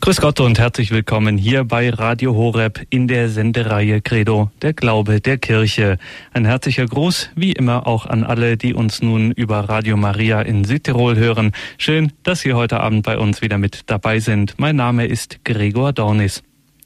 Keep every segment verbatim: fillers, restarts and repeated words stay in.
Grüß Gott und herzlich willkommen hier bei Radio Horeb in der Sendereihe Credo, der Glaube der Kirche. Ein herzlicher Gruß, wie immer auch an alle, die uns nun über Radio Maria in Südtirol hören. Schön, dass Sie heute Abend bei uns wieder mit dabei sind. Mein Name ist Gregor Dornis.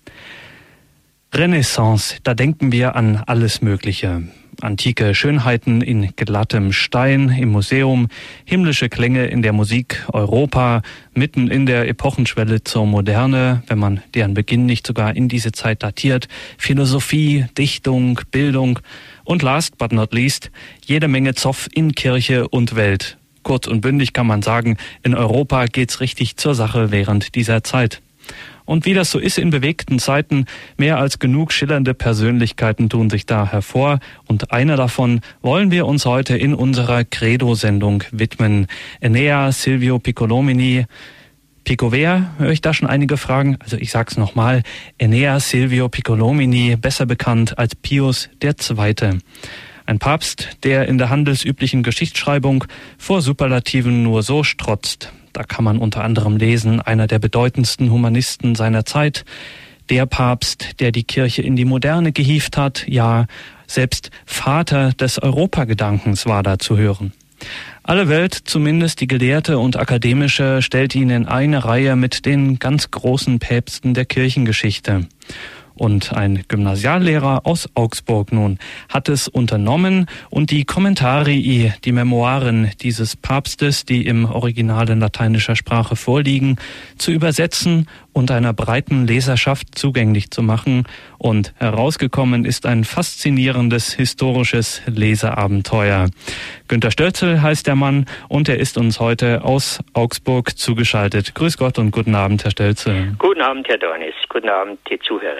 Renaissance, da denken wir an alles Mögliche. Antike Schönheiten in glattem Stein im Museum, himmlische Klänge in der Musik, Europa, mitten in der Epochenschwelle zur Moderne, wenn man deren Beginn nicht sogar in diese Zeit datiert, Philosophie, Dichtung, Bildung und last but not least, jede Menge Zoff in Kirche und Welt. Kurz und bündig kann man sagen, in Europa geht's richtig zur Sache während dieser Zeit. Und wie das so ist in bewegten Zeiten, mehr als genug schillernde Persönlichkeiten tun sich da hervor. Und einer davon wollen wir uns heute in unserer Credo-Sendung widmen. Enea Silvio Piccolomini. Pico wer? Höre ich da schon einige Fragen? Also ich sag's nochmal. Enea Silvio Piccolomini, besser bekannt als Pius der Zweite. Ein Papst, der in der handelsüblichen Geschichtsschreibung vor Superlativen nur so strotzt. Da kann man unter anderem lesen, einer der bedeutendsten Humanisten seiner Zeit, der Papst, der die Kirche in die Moderne gehievt hat, ja, selbst Vater des Europagedankens war da zu hören. Alle Welt, zumindest die gelehrte und akademische, stellt ihn in eine Reihe mit den ganz großen Päpsten der Kirchengeschichte. Und ein Gymnasiallehrer aus Augsburg nun hat es unternommen und die Commentarii, die Memoiren dieses Papstes, die im Original in lateinischer Sprache vorliegen, zu übersetzen und einer breiten Leserschaft zugänglich zu machen. Und herausgekommen ist ein faszinierendes historisches Leseabenteuer. Günter Stölzel heißt der Mann und er ist uns heute aus Augsburg zugeschaltet. Grüß Gott und guten Abend, Herr Stölzel. Guten Abend, Herr Dornis. Guten Abend, die Zuhörer.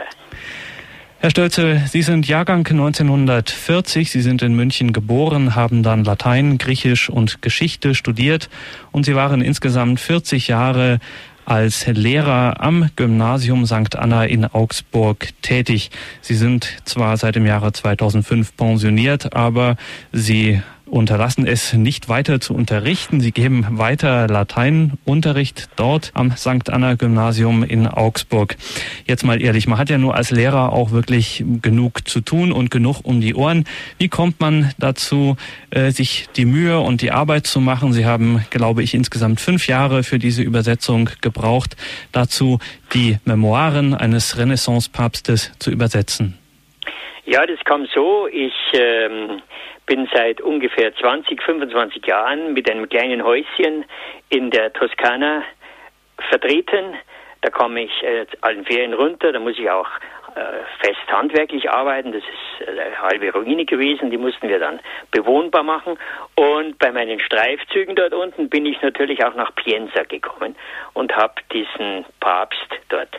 Herr Stölzel, Sie sind Jahrgang neunzehnhundertvierzig, Sie sind in München geboren, haben dann Latein, Griechisch und Geschichte studiert und Sie waren insgesamt vierzig Jahre als Lehrer am Gymnasium Sankt Anna in Augsburg tätig. Sie sind zwar seit dem Jahre zweitausendfünf pensioniert, aber Sie unterlassen es nicht weiter zu unterrichten. Sie geben weiter Lateinunterricht dort am Sankt Anna Gymnasium in Augsburg. Jetzt mal ehrlich, man hat ja nur als Lehrer auch wirklich genug zu tun und genug um die Ohren. Wie kommt man dazu, sich die Mühe und die Arbeit zu machen? Sie haben, glaube ich, insgesamt fünf Jahre für diese Übersetzung gebraucht, dazu die Memoiren eines Renaissance-Papstes zu übersetzen. Ja, das kam so. Ich ähm bin seit ungefähr zwanzig, fünfundzwanzig Jahren mit einem kleinen Häuschen in der Toskana vertreten. Da komme ich äh, allen Ferien runter, da muss ich auch äh, fest handwerklich arbeiten. Das ist eine halbe Ruine gewesen, die mussten wir dann bewohnbar machen. Und bei meinen Streifzügen dort unten bin ich natürlich auch nach Pienza gekommen und habe diesen Papst dort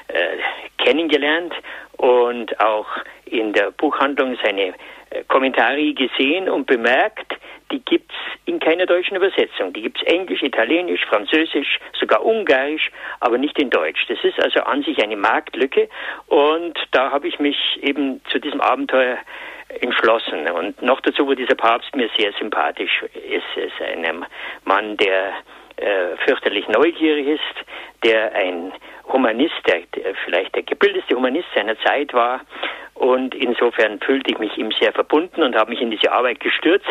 äh, kennengelernt und auch in der Buchhandlung seine Kommentare gesehen und bemerkt, die gibt's in keiner deutschen Übersetzung. Die gibt's Englisch, Italienisch, Französisch, sogar Ungarisch, aber nicht in Deutsch. Das ist also an sich eine Marktlücke und da habe ich mich eben zu diesem Abenteuer entschlossen. Und noch dazu war dieser Papst mir sehr sympathisch. Es ist ein Mann, der äh, fürchterlich neugierig ist, der ein Humanist, der, der vielleicht der gebildetste Humanist seiner Zeit war. Und insofern fühlte ich mich ihm sehr verbunden und habe mich in diese Arbeit gestürzt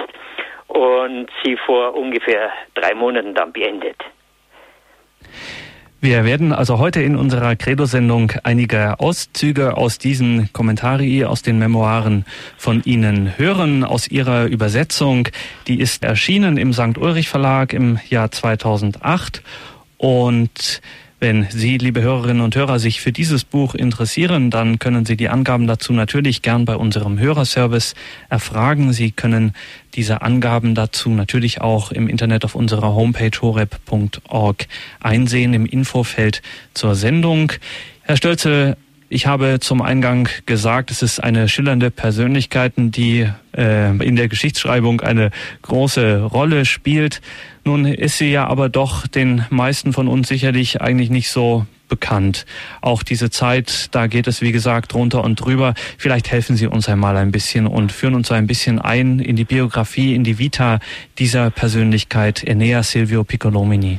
und sie vor ungefähr drei Monaten dann beendet. Wir werden also heute in unserer Credo-Sendung einige Auszüge aus diesen Kommentaren, aus den Memoiren von Ihnen hören, aus Ihrer Übersetzung. Die ist erschienen im Sankt Ulrich Verlag im Jahr zweitausendacht und wenn Sie, liebe Hörerinnen und Hörer, sich für dieses Buch interessieren, dann können Sie die Angaben dazu natürlich gern bei unserem Hörerservice erfragen. Sie können diese Angaben dazu natürlich auch im Internet auf unserer Homepage horeb punkt org einsehen, im Infofeld zur Sendung. Herr Stölzel, ich habe zum Eingang gesagt, es ist eine schillernde Persönlichkeit, die äh, in der Geschichtsschreibung eine große Rolle spielt. Nun ist sie ja aber doch den meisten von uns sicherlich eigentlich nicht so bekannt. Auch diese Zeit, da geht es wie gesagt drunter und drüber. Vielleicht helfen Sie uns einmal ein bisschen und führen uns ein bisschen ein in die Biografie, in die Vita dieser Persönlichkeit, Enea Silvio Piccolomini.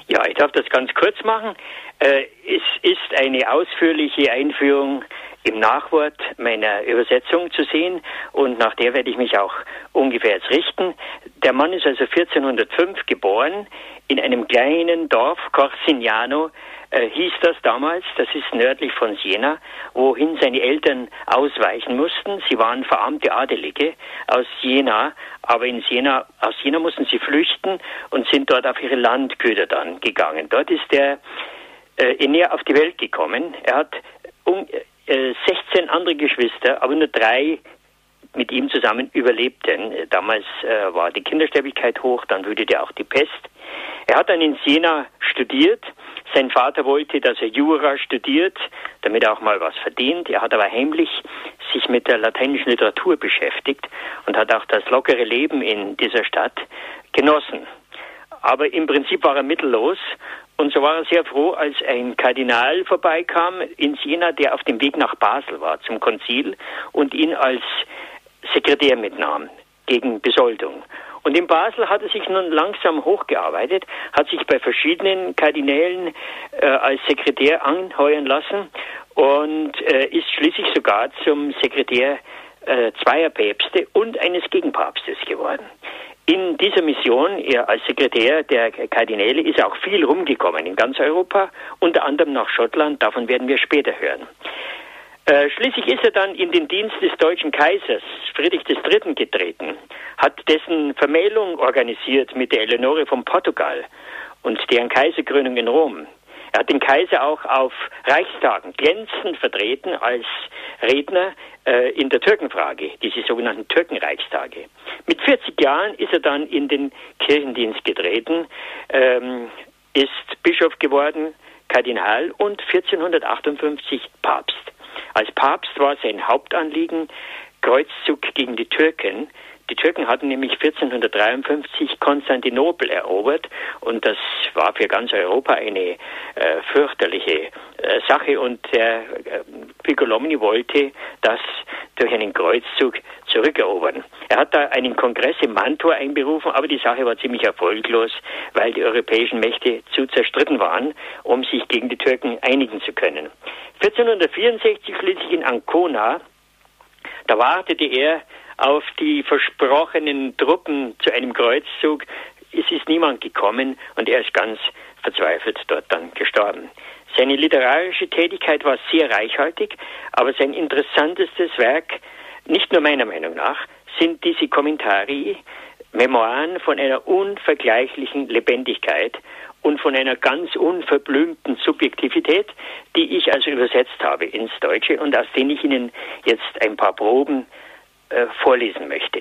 Ja, ich darf das ganz kurz machen. Äh, es ist eine ausführliche Einführung im Nachwort meiner Übersetzung zu sehen und nach der werde ich mich auch ungefähr jetzt richten. Der Mann ist also vierzehnhundertfünf geboren in einem kleinen Dorf, Corsignano äh, hieß das damals, das ist nördlich von Siena, wohin seine Eltern ausweichen mussten. Sie waren verarmte Adelige aus Siena, aber in Siena, aus Siena mussten sie flüchten und sind dort auf ihre Landgüter dann gegangen. Dort ist der äh, Enea auf die Welt gekommen. Er hat um, äh, sechzehn andere Geschwister, aber nur drei mit ihm zusammen überlebten. Damals äh, war die Kindersterblichkeit hoch, dann wütete auch die Pest. Er hat dann in Siena studiert. Sein Vater wollte, dass er Jura studiert, damit er auch mal was verdient. Er hat aber heimlich sich mit der lateinischen Literatur beschäftigt und hat auch das lockere Leben in dieser Stadt genossen. Aber im Prinzip war er mittellos und so war er sehr froh, als ein Kardinal vorbeikam in Siena, der auf dem Weg nach Basel war zum Konzil und ihn als Sekretär mitnahm gegen Besoldung. Und in Basel hat er sich nun langsam hochgearbeitet, hat sich bei verschiedenen Kardinälen äh, als Sekretär anheuern lassen und äh, ist schließlich sogar zum Sekretär äh, zweier Päpste und eines Gegenpapstes geworden. In dieser Mission, er als Sekretär der Kardinäle, ist er auch viel rumgekommen in ganz Europa, unter anderem nach Schottland, davon werden wir später hören. Äh, schließlich ist er dann in den Dienst des deutschen Kaisers Friedrich der Dritte getreten, hat dessen Vermählung organisiert mit der Eleonore von Portugal und deren Kaiserkrönung in Rom. Er hat den Kaiser auch auf Reichstagen glänzend vertreten als Redner äh, in der Türkenfrage, diese sogenannten Türkenreichstage. Mit vierzig Jahren ist er dann in den Kirchendienst getreten, ähm, ist Bischof geworden, Kardinal und vierzehnhundertachtundfünfzig Papst. Als Papst war sein Hauptanliegen Kreuzzug gegen die Türken. Die Türken hatten nämlich vierzehnhundertdreiundfünfzig Konstantinopel erobert und das war für ganz Europa eine äh, fürchterliche äh, Sache und der äh, Piccolomini wollte das durch einen Kreuzzug zurückerobern. Er hat da einen Kongress in Mantua einberufen, aber die Sache war ziemlich erfolglos, weil die europäischen Mächte zu zerstritten waren, um sich gegen die Türken einigen zu können. vierzehnhundertvierundsechzig schließlich in Ancona, da wartete er auf die versprochenen Truppen zu einem Kreuzzug. Es ist niemand gekommen und er ist ganz verzweifelt dort dann gestorben. Seine literarische Tätigkeit war sehr reichhaltig, aber sein interessantestes Werk, nicht nur meiner Meinung nach, sind diese Kommentare, Memoiren von einer unvergleichlichen Lebendigkeit und von einer ganz unverblümten Subjektivität, die ich also übersetzt habe ins Deutsche und aus denen ich Ihnen jetzt ein paar Proben äh, vorlesen möchte.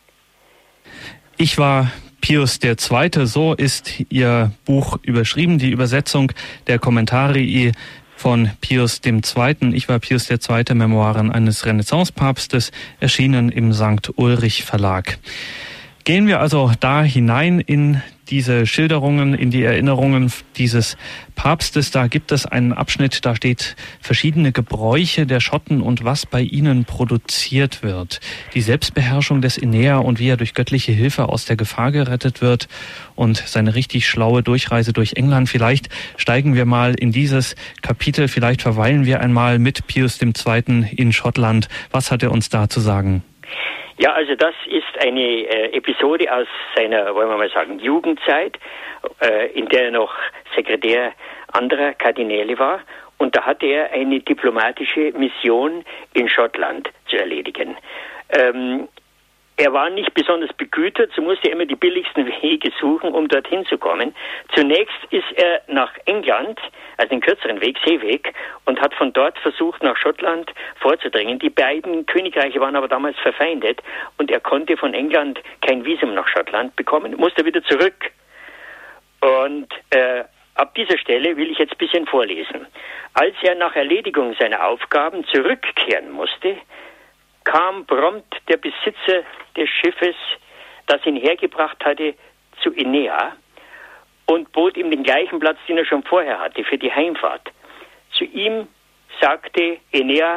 Ich war Pius der Zweite, so ist Ihr Buch überschrieben, die Übersetzung der Kommentare von Pius dem Zweiten. Ich war Pius der Zweite, Memoiren eines Renaissancepapstes, erschienen im Sankt Ulrich Verlag. Gehen wir also da hinein in diese Schilderungen, in die Erinnerungen dieses Papstes. Da gibt es einen Abschnitt, da steht verschiedene Gebräuche der Schotten und was bei ihnen produziert wird. Die Selbstbeherrschung des Enea und wie er durch göttliche Hilfe aus der Gefahr gerettet wird und seine richtig schlaue Durchreise durch England. Vielleicht steigen wir mal in dieses Kapitel, vielleicht verweilen wir einmal mit Pius dem Zweiten in Schottland. Was hat er uns da zu sagen? Ja, also das ist eine äh, Episode aus seiner, wollen wir mal sagen, Jugendzeit, äh, in der er noch Sekretär anderer Kardinäle war. Und da hatte er eine diplomatische Mission in Schottland zu erledigen. Ähm, er war nicht besonders begütert, so musste er immer die billigsten Wege suchen, um dorthin zu kommen. Zunächst ist er nach England, also den kürzeren Weg, Seeweg, und hat von dort versucht, nach Schottland vorzudringen. Die beiden Königreiche waren aber damals verfeindet und er konnte von England kein Visum nach Schottland bekommen, musste wieder zurück. Und äh, ab dieser Stelle will ich jetzt ein bisschen vorlesen. Als er nach Erledigung seiner Aufgaben zurückkehren musste, kam prompt der Besitzer des Schiffes, das ihn hergebracht hatte, zu Enea und bot ihm den gleichen Platz, den er schon vorher hatte, für die Heimfahrt. Zu ihm sagte Enea,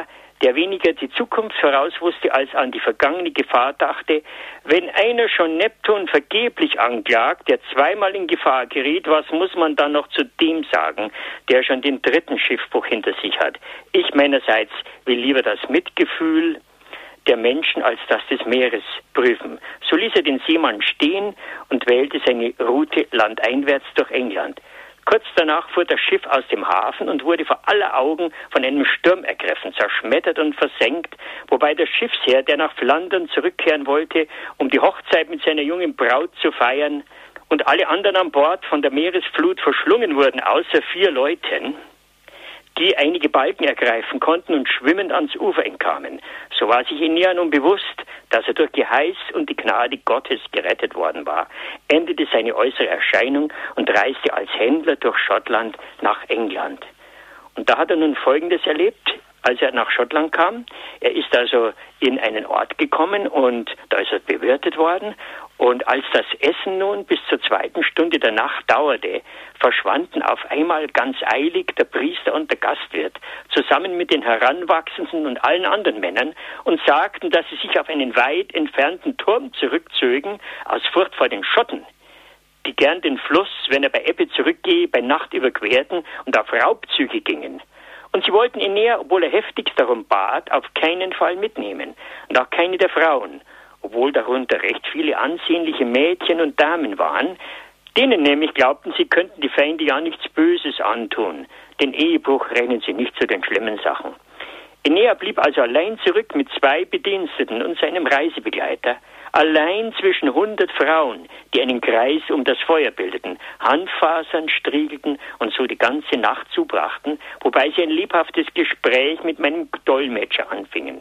der weniger die Zukunft voraus wusste, als an die vergangene Gefahr dachte. Wenn einer schon Neptun vergeblich anklagt, der zweimal in Gefahr geriet, was muss man dann noch zu dem sagen, der schon den dritten Schiffbruch hinter sich hat? Ich meinerseits will lieber das Mitgefühl der Menschen als das des Meeres prüfen. So ließ er den Seemann stehen und wählte seine Route landeinwärts durch England. Kurz danach fuhr das Schiff aus dem Hafen und wurde vor aller Augen von einem Sturm ergriffen, zerschmettert und versenkt, wobei der Schiffsherr, der nach Flandern zurückkehren wollte, um die Hochzeit mit seiner jungen Braut zu feiern, und alle anderen an Bord von der Meeresflut verschlungen wurden, außer vier Leuten, die einige Balken ergreifen konnten und schwimmend ans Ufer entkamen. So war sich Enea nun bewusst, dass er durch Geheiß und die Gnade Gottes gerettet worden war, änderte seine äußere Erscheinung und reiste als Händler durch Schottland nach England. Und da hat er nun Folgendes erlebt, als er nach Schottland kam. Er ist also in einen Ort gekommen und da ist er bewirtet worden. Und als das Essen nun bis zur zweiten Stunde der Nacht dauerte, verschwanden auf einmal ganz eilig der Priester und der Gastwirt zusammen mit den Heranwachsenden und allen anderen Männern und sagten, dass sie sich auf einen weit entfernten Turm zurückzögen, aus Furcht vor den Schotten, die gern den Fluss, wenn er bei Ebbe zurückgehe, bei Nacht überquerten und auf Raubzüge gingen. Und sie wollten Enea, obwohl er heftigst darum bat, auf keinen Fall mitnehmen und auch keine der Frauen, obwohl darunter recht viele ansehnliche Mädchen und Damen waren, denen nämlich glaubten, sie könnten die Feinde ja nichts Böses antun. Den Ehebruch rechnen sie nicht zu den schlimmen Sachen. Enea blieb also allein zurück mit zwei Bediensteten und seinem Reisebegleiter, allein zwischen hundert Frauen, die einen Kreis um das Feuer bildeten, Handfasern striegelten und so die ganze Nacht zubrachten, wobei sie ein lebhaftes Gespräch mit meinem Dolmetscher anfingen.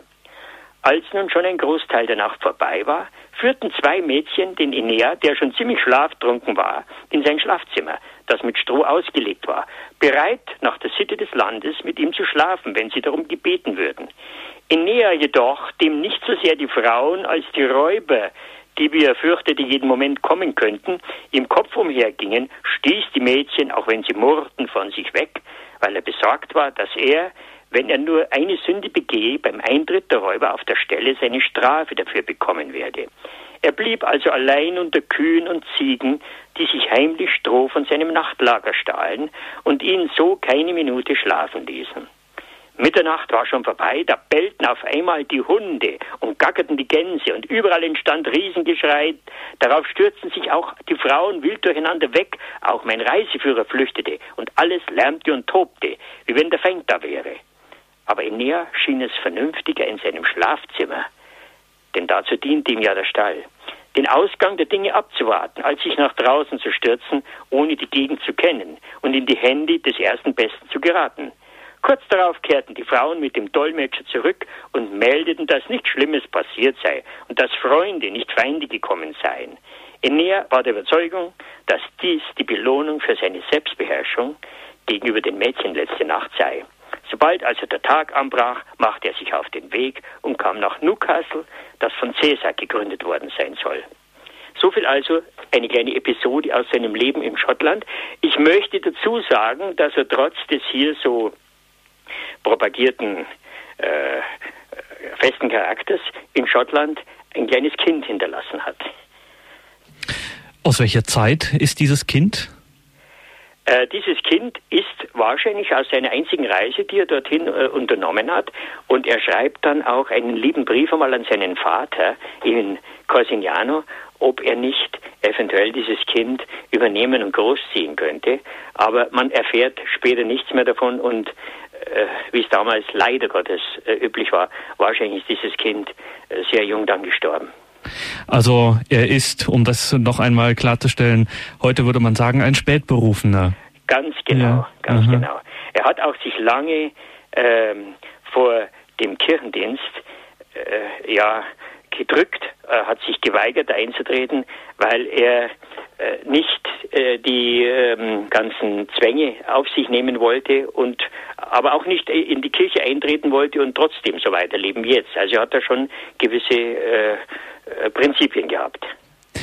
Als nun schon ein Großteil der Nacht vorbei war, führten zwei Mädchen den Enea, der schon ziemlich schlaftrunken war, in sein Schlafzimmer, das mit Stroh ausgelegt war, bereit, nach der Sitte des Landes mit ihm zu schlafen, wenn sie darum gebeten würden. Enea jedoch, dem nicht so sehr die Frauen als die Räuber, die, wie er fürchtete, jeden Moment kommen könnten, im Kopf umhergingen, stieß die Mädchen, auch wenn sie murrten, von sich weg, weil er besorgt war, dass er, wenn er nur eine Sünde begehe, beim Eintritt der Räuber auf der Stelle seine Strafe dafür bekommen werde. Er blieb also allein unter Kühen und Ziegen, die sich heimlich Stroh von seinem Nachtlager stahlen und ihn so keine Minute schlafen ließen. Mitternacht war schon vorbei, da bellten auf einmal die Hunde und gackerten die Gänse und überall entstand Riesengeschrei. Darauf stürzten sich auch die Frauen wild durcheinander weg, auch mein Reiseführer flüchtete und alles lärmte und tobte, wie wenn der Feind da wäre. Aber Enea schien es vernünftiger in seinem Schlafzimmer, denn dazu diente ihm ja der Stall, den Ausgang der Dinge abzuwarten, als sich nach draußen zu stürzen, ohne die Gegend zu kennen und in die Hände des ersten Besten zu geraten. Kurz darauf kehrten die Frauen mit dem Dolmetscher zurück und meldeten, dass nichts Schlimmes passiert sei und dass Freunde, nicht Feinde gekommen seien. Enea war der Überzeugung, dass dies die Belohnung für seine Selbstbeherrschung gegenüber den Mädchen letzte Nacht sei. Sobald also der Tag anbrach, machte er sich auf den Weg und kam nach Newcastle, das von Caesar gegründet worden sein soll. Soviel also eine kleine Episode aus seinem Leben in Schottland. Ich möchte dazu sagen, dass er trotz des hier so propagierten äh, festen Charakters in Schottland ein kleines Kind hinterlassen hat. Aus welcher Zeit ist dieses Kind? Äh, dieses Kind ist wahrscheinlich aus seiner einzigen Reise, die er dorthin äh, unternommen hat. Und er schreibt dann auch einen lieben Brief einmal an seinen Vater in Corsignano, ob er nicht eventuell dieses Kind übernehmen und großziehen könnte. Aber man erfährt später nichts mehr davon und äh, wie es damals leider Gottes äh, üblich war, wahrscheinlich ist dieses Kind äh, sehr jung dann gestorben. Also er ist, um das noch einmal klarzustellen, heute würde man sagen, ein Spätberufener. Ganz genau, ja. ganz Aha. genau. Er hat auch sich lange ähm, vor dem Kirchendienst äh, ja gedrückt, äh, hat sich geweigert einzutreten, weil er äh, nicht äh, die äh, ganzen Zwänge auf sich nehmen wollte und aber auch nicht in die Kirche eintreten wollte und trotzdem so weiterleben wie jetzt. Also hat er schon gewisse äh, Prinzipien gehabt.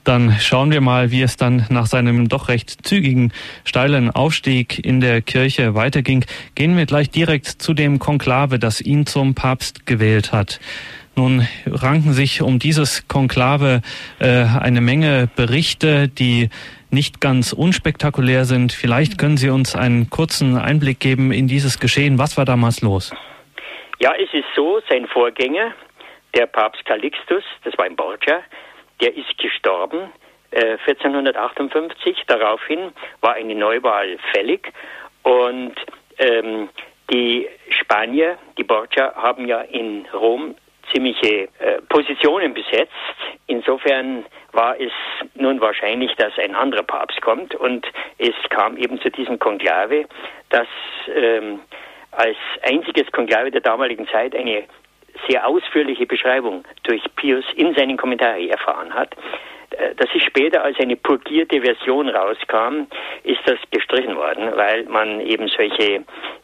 Dann schauen wir mal, wie es dann nach seinem doch recht zügigen, steilen Aufstieg in der Kirche weiterging. Gehen wir gleich direkt zu dem Konklave, das ihn zum Papst gewählt hat. Nun ranken sich um dieses Konklave äh, eine Menge Berichte, die nicht ganz unspektakulär sind. Vielleicht können Sie uns einen kurzen Einblick geben in dieses Geschehen. Was war damals los? Ja, es ist so, sein Vorgänger, der Papst Calixtus, das war in Borgia, der ist gestorben äh, vierzehnhundertachtundfünfzig. Daraufhin war eine Neuwahl fällig und ähm, die Spanier, die Borgia, haben ja in Rom ziemliche äh, Positionen besetzt. Insofern war es nun wahrscheinlich, dass ein anderer Papst kommt und es kam eben zu diesem Konklave, das ähm, als einziges Konklave der damaligen Zeit eine sehr ausführliche Beschreibung durch Pius in seinen Kommentaren erfahren hat. Dass es später als eine purgierte Version rauskam, ist das gestrichen worden, weil man eben solche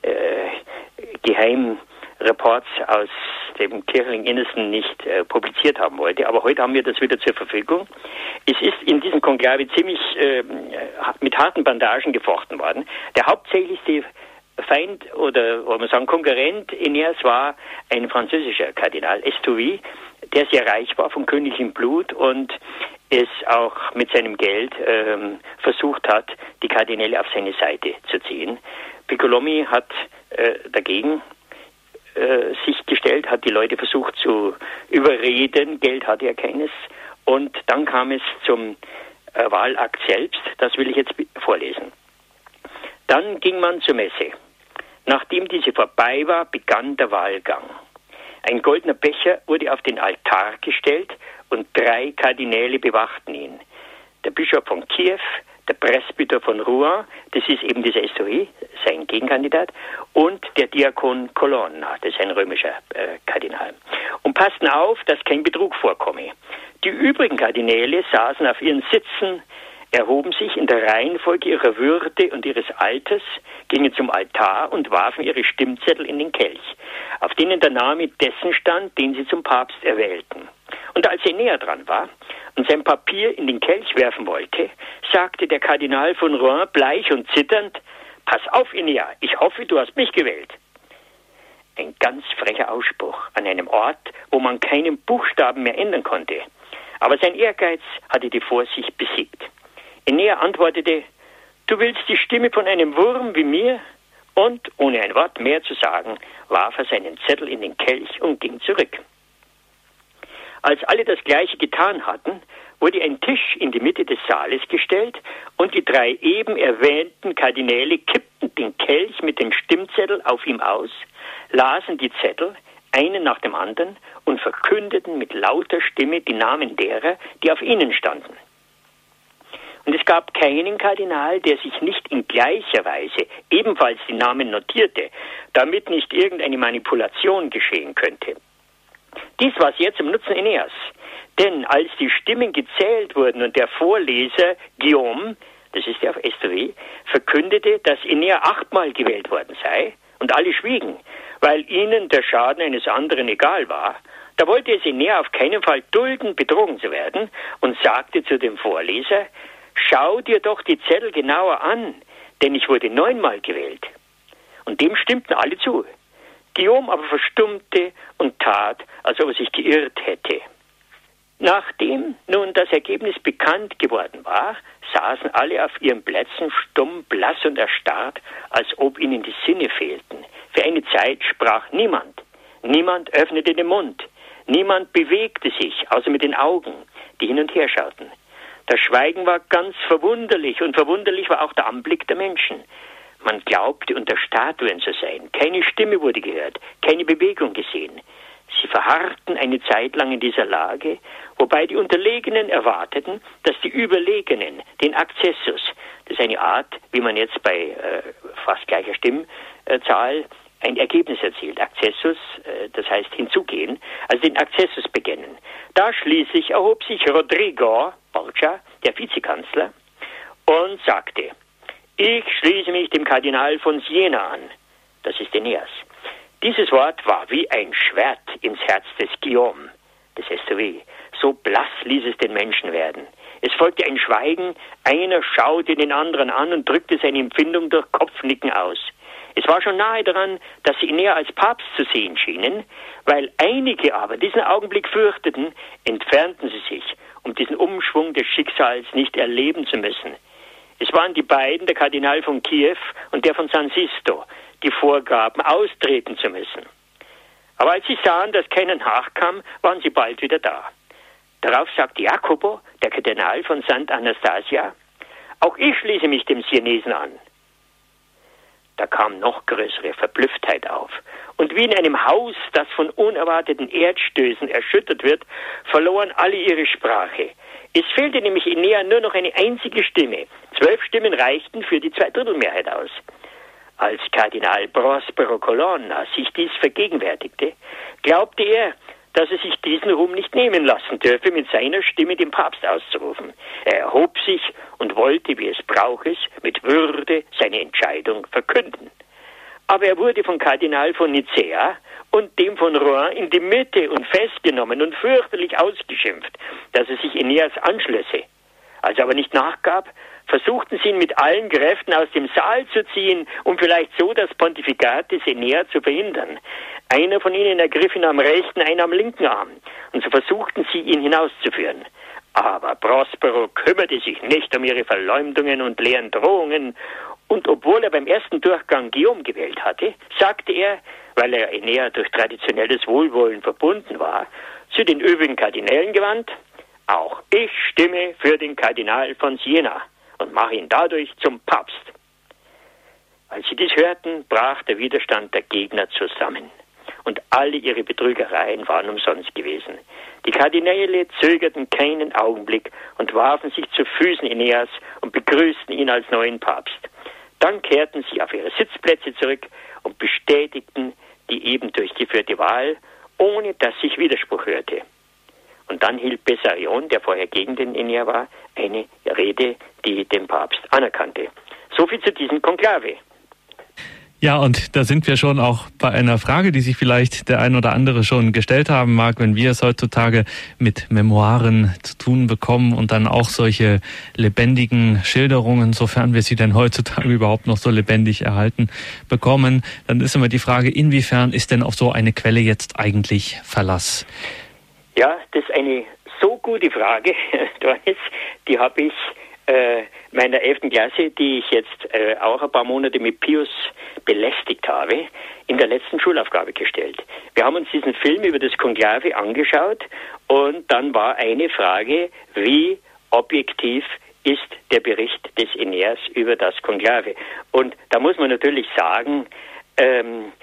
äh, Geheimreports aus dem kirchlichen Innersten nicht äh, publiziert haben wollte. Aber heute haben wir das wieder zur Verfügung. Es ist in diesem Konklave ziemlich äh, mit harten Bandagen gefochten worden. Der hauptsächlichste Feind oder, oder man sagen Konkurrent Aeneas war ein französischer Kardinal, Estouilly, der sehr reich war vom königlichen Blut und es auch mit seinem Geld ähm, versucht hat, die Kardinäle auf seine Seite zu ziehen. Piccolomini hat äh, dagegen äh, sich gestellt, hat die Leute versucht zu überreden, Geld hatte er keines und dann kam es zum äh, Wahlakt selbst, das will ich jetzt vorlesen. Dann ging man zur Messe. Nachdem diese vorbei war, begann der Wahlgang. Ein goldener Becher wurde auf den Altar gestellt und drei Kardinäle bewachten ihn. Der Bischof von Kiew, der Presbyter von Rouen, das ist eben dieser Estouilly, sein Gegenkandidat, und der Diakon Colonna, das ist ein römischer äh, Kardinal. Und passten auf, dass kein Betrug vorkomme. Die übrigen Kardinäle saßen auf ihren Sitzen, erhoben sich in der Reihenfolge ihrer Würde und ihres Alters, gingen zum Altar und warfen ihre Stimmzettel in den Kelch, auf denen der Name dessen stand, den sie zum Papst erwählten. Und als er näher dran war und sein Papier in den Kelch werfen wollte, sagte der Kardinal von Rouen bleich und zitternd: Pass auf, Enea, ich hoffe, du hast mich gewählt. Ein ganz frecher Ausspruch an einem Ort, wo man keinen Buchstaben mehr ändern konnte. Aber sein Ehrgeiz hatte die Vorsicht besiegt. Enea antwortete: Du willst die Stimme von einem Wurm wie mir? Und, ohne ein Wort mehr zu sagen, warf er seinen Zettel in den Kelch und ging zurück. Als alle das Gleiche getan hatten, wurde ein Tisch in die Mitte des Saales gestellt und die drei eben erwähnten Kardinäle kippten den Kelch mit den Stimmzetteln auf ihm aus, lasen die Zettel, einen nach dem anderen, und verkündeten mit lauter Stimme die Namen derer, die auf ihnen standen. Und es gab keinen Kardinal, der sich nicht in gleicher Weise ebenfalls die Namen notierte, damit nicht irgendeine Manipulation geschehen könnte. Dies war sehr zum Nutzen Aeneas, denn als die Stimmen gezählt wurden und der Vorleser Guillaume, das ist der auf Estouilly, verkündete, dass Aenea achtmal gewählt worden sei, und alle schwiegen, weil ihnen der Schaden eines anderen egal war, da wollte es Aenea auf keinen Fall dulden, betrogen zu werden, und sagte zu dem Vorleser: Schau dir doch die Zettel genauer an, denn ich wurde neunmal gewählt. Und dem stimmten alle zu. Guillaume aber verstummte und tat, als ob er sich geirrt hätte. Nachdem nun das Ergebnis bekannt geworden war, saßen alle auf ihren Plätzen stumm, blass und erstarrt, als ob ihnen die Sinne fehlten. Für eine Zeit sprach niemand. Niemand öffnete den Mund. Niemand bewegte sich, außer mit den Augen, die hin und her schauten. Das Schweigen war ganz verwunderlich, und verwunderlich war auch der Anblick der Menschen. Man glaubte, unter Statuen zu sein. Keine Stimme wurde gehört, keine Bewegung gesehen. Sie verharrten eine Zeit lang in dieser Lage, wobei die Unterlegenen erwarteten, dass die Überlegenen den Akzessus, das ist eine Art, wie man jetzt bei äh, fast gleicher Stimmzahl ein Ergebnis erzielt. Akzessus, äh, das heißt hinzugehen, also den Akzessus beginnen. Da schließlich erhob sich Rodrigo Borgia, der Vizekanzler, und sagte: Ich schließe mich dem Kardinal von Siena an. Das ist Aeneas. Dieses Wort war wie ein Schwert ins Herz des Guillaume, des Estouilly. So blass ließ es den Menschen werden. Es folgte ein Schweigen, einer schaute den anderen an und drückte seine Empfindung durch Kopfnicken aus. Es war schon nahe daran, dass sie ihn näher als Papst zu sehen schienen, weil einige aber diesen Augenblick fürchteten, entfernten sie sich, um diesen Umschwung des Schicksals nicht erleben zu müssen. Es waren die beiden, der Kardinal von Kiew und der von San Sisto, die vorgaben, austreten zu müssen. Aber als sie sahen, dass keiner nachkam, waren sie bald wieder da. Darauf sagte Jacopo, der Kardinal von Santa Anastasia, auch ich schließe mich dem Sienesen an. Da kam noch größere Verblüfftheit auf. Und wie in einem Haus, das von unerwarteten Erdstößen erschüttert wird, verloren alle ihre Sprache. Es fehlte nämlich Enea nur noch eine einzige Stimme. Zwölf Stimmen reichten für die Zweidrittelmehrheit aus. Als Kardinal Prospero Colonna sich dies vergegenwärtigte, glaubte er, dass er sich diesen Ruhm nicht nehmen lassen dürfe, mit seiner Stimme den Papst auszurufen. Er erhob sich und wollte, wie es brauch ist, mit Würde seine Entscheidung verkünden. Aber er wurde vom Kardinal von Nicäa und dem von Rouen in die Mitte und festgenommen und fürchterlich ausgeschimpft, dass er sich Aeneas anschlösse. Als er aber nicht nachgab, versuchten sie ihn mit allen Kräften aus dem Saal zu ziehen, um vielleicht so das Pontifikat des Aenea zu verhindern. Einer von ihnen ergriff ihn am rechten, einer am linken Arm, und so versuchten sie, ihn hinauszuführen. Aber Prospero kümmerte sich nicht um ihre Verleumdungen und leeren Drohungen, und obwohl er beim ersten Durchgang Guillaume gewählt hatte, sagte er, weil er Aenea durch traditionelles Wohlwollen verbunden war, zu den übrigen Kardinälen gewandt, auch ich stimme für den Kardinal von Siena und mache ihn dadurch zum Papst. Als sie dies hörten, brach der Widerstand der Gegner zusammen. Und alle ihre Betrügereien waren umsonst gewesen. Die Kardinäle zögerten keinen Augenblick und warfen sich zu Füßen Aeneas und begrüßten ihn als neuen Papst. Dann kehrten sie auf ihre Sitzplätze zurück und bestätigten die eben durchgeführte Wahl, ohne dass sich Widerspruch hörte. Und dann hielt Bessarion, der vorher gegen den Aenea war, eine Rede, die den Papst anerkannte. Soviel zu diesem Konklave. Ja, und da sind wir schon auch bei einer Frage, die sich vielleicht der ein oder andere schon gestellt haben mag, wenn wir es heutzutage mit Memoiren zu tun bekommen und dann auch solche lebendigen Schilderungen, sofern wir sie denn heutzutage überhaupt noch so lebendig erhalten bekommen, dann ist immer die Frage, inwiefern ist denn auf so eine Quelle jetzt eigentlich Verlass? Ja, das ist eine so gute Frage, Doris, die habe ich äh, meiner elften Klasse, die ich jetzt äh, auch ein paar Monate mit Pius belästigt habe, in der letzten Schulaufgabe gestellt. Wir haben uns diesen Film über das Konklave angeschaut und dann war eine Frage, wie objektiv ist der Bericht des Aeneas über das Konklave. Und da muss man natürlich sagen, ähm,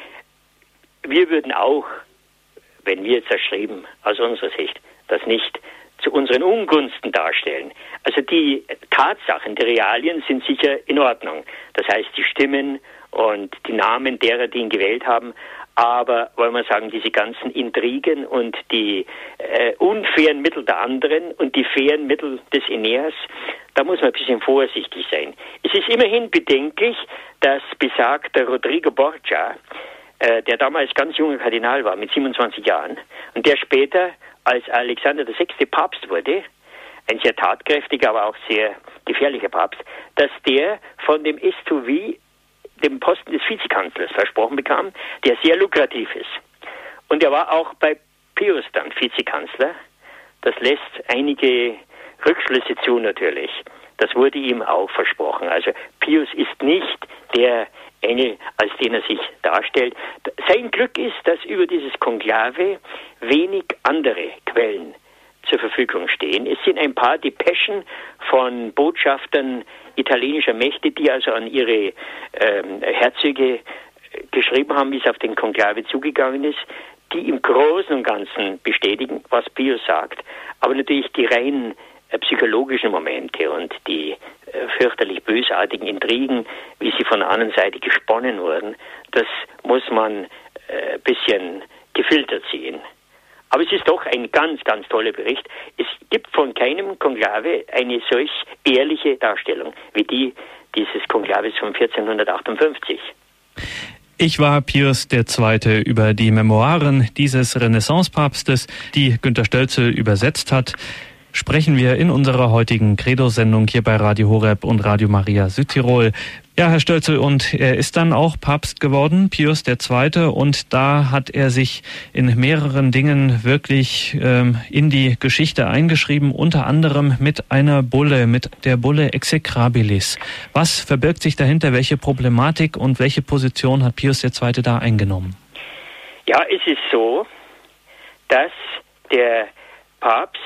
wir würden auch, wenn wir jetzt das schreiben, aus unserer Sicht, das nicht zu unseren Ungunsten darstellen. Also die Tatsachen, die Realien sind sicher in Ordnung. Das heißt, die Stimmen und die Namen derer, die ihn gewählt haben, aber, wollen wir sagen, diese ganzen Intrigen und die äh, unfairen Mittel der anderen und die fairen Mittel des Aeneas, da muss man ein bisschen vorsichtig sein. Es ist immerhin bedenklich, dass besagter Rodrigo Borgia, äh, der damals ganz junger Kardinal war, mit siebenundzwanzig Jahren, und der später als Alexander der Sechste Papst wurde, ein sehr tatkräftiger, aber auch sehr gefährlicher Papst, dass der von dem S zwei V dem Posten des Vizekanzlers versprochen bekam, der sehr lukrativ ist. Und er war auch bei Pius dann Vizekanzler. Das lässt einige Rückschlüsse zu natürlich. Das wurde ihm auch versprochen. Also Pius ist nicht der eine, als den er sich darstellt. Sein Glück ist, dass über dieses Konklave wenig andere Quellen zur Verfügung stehen. Es sind ein paar Depeschen von Botschaftern italienischer Mächte, die also an ihre ähm, Herzöge geschrieben haben, wie es auf den Konklave zugegangen ist, die im Großen und Ganzen bestätigen, was Pius sagt. Aber natürlich die rein äh, psychologischen Momente und die äh, fürchterlich bösartigen Intrigen, wie sie von der anderen Seite gesponnen wurden, das muss man ein äh, bisschen gefiltert sehen. Aber es ist doch ein ganz, ganz toller Bericht. Es gibt von keinem Konklave eine solch ehrliche Darstellung wie die dieses Konklaves von vierzehnhundertachtundfünfzig. Ich war Pius der Zweite über die Memoiren dieses Renaissance-Papstes, die Günter Stölzel übersetzt hat. sprechen wir in unserer heutigen Credo-Sendung hier bei Radio Horeb und Radio Maria Südtirol. Ja, Herr Stölzel, und er ist dann auch Papst geworden, Pius der Zweite, und da hat er sich in mehreren Dingen wirklich ähm, in die Geschichte eingeschrieben, unter anderem mit einer Bulle, mit der Bulle Execrabilis. Was verbirgt sich dahinter, welche Problematik und welche Position hat Pius der Zweite da eingenommen? Ja, es ist so, dass der Papst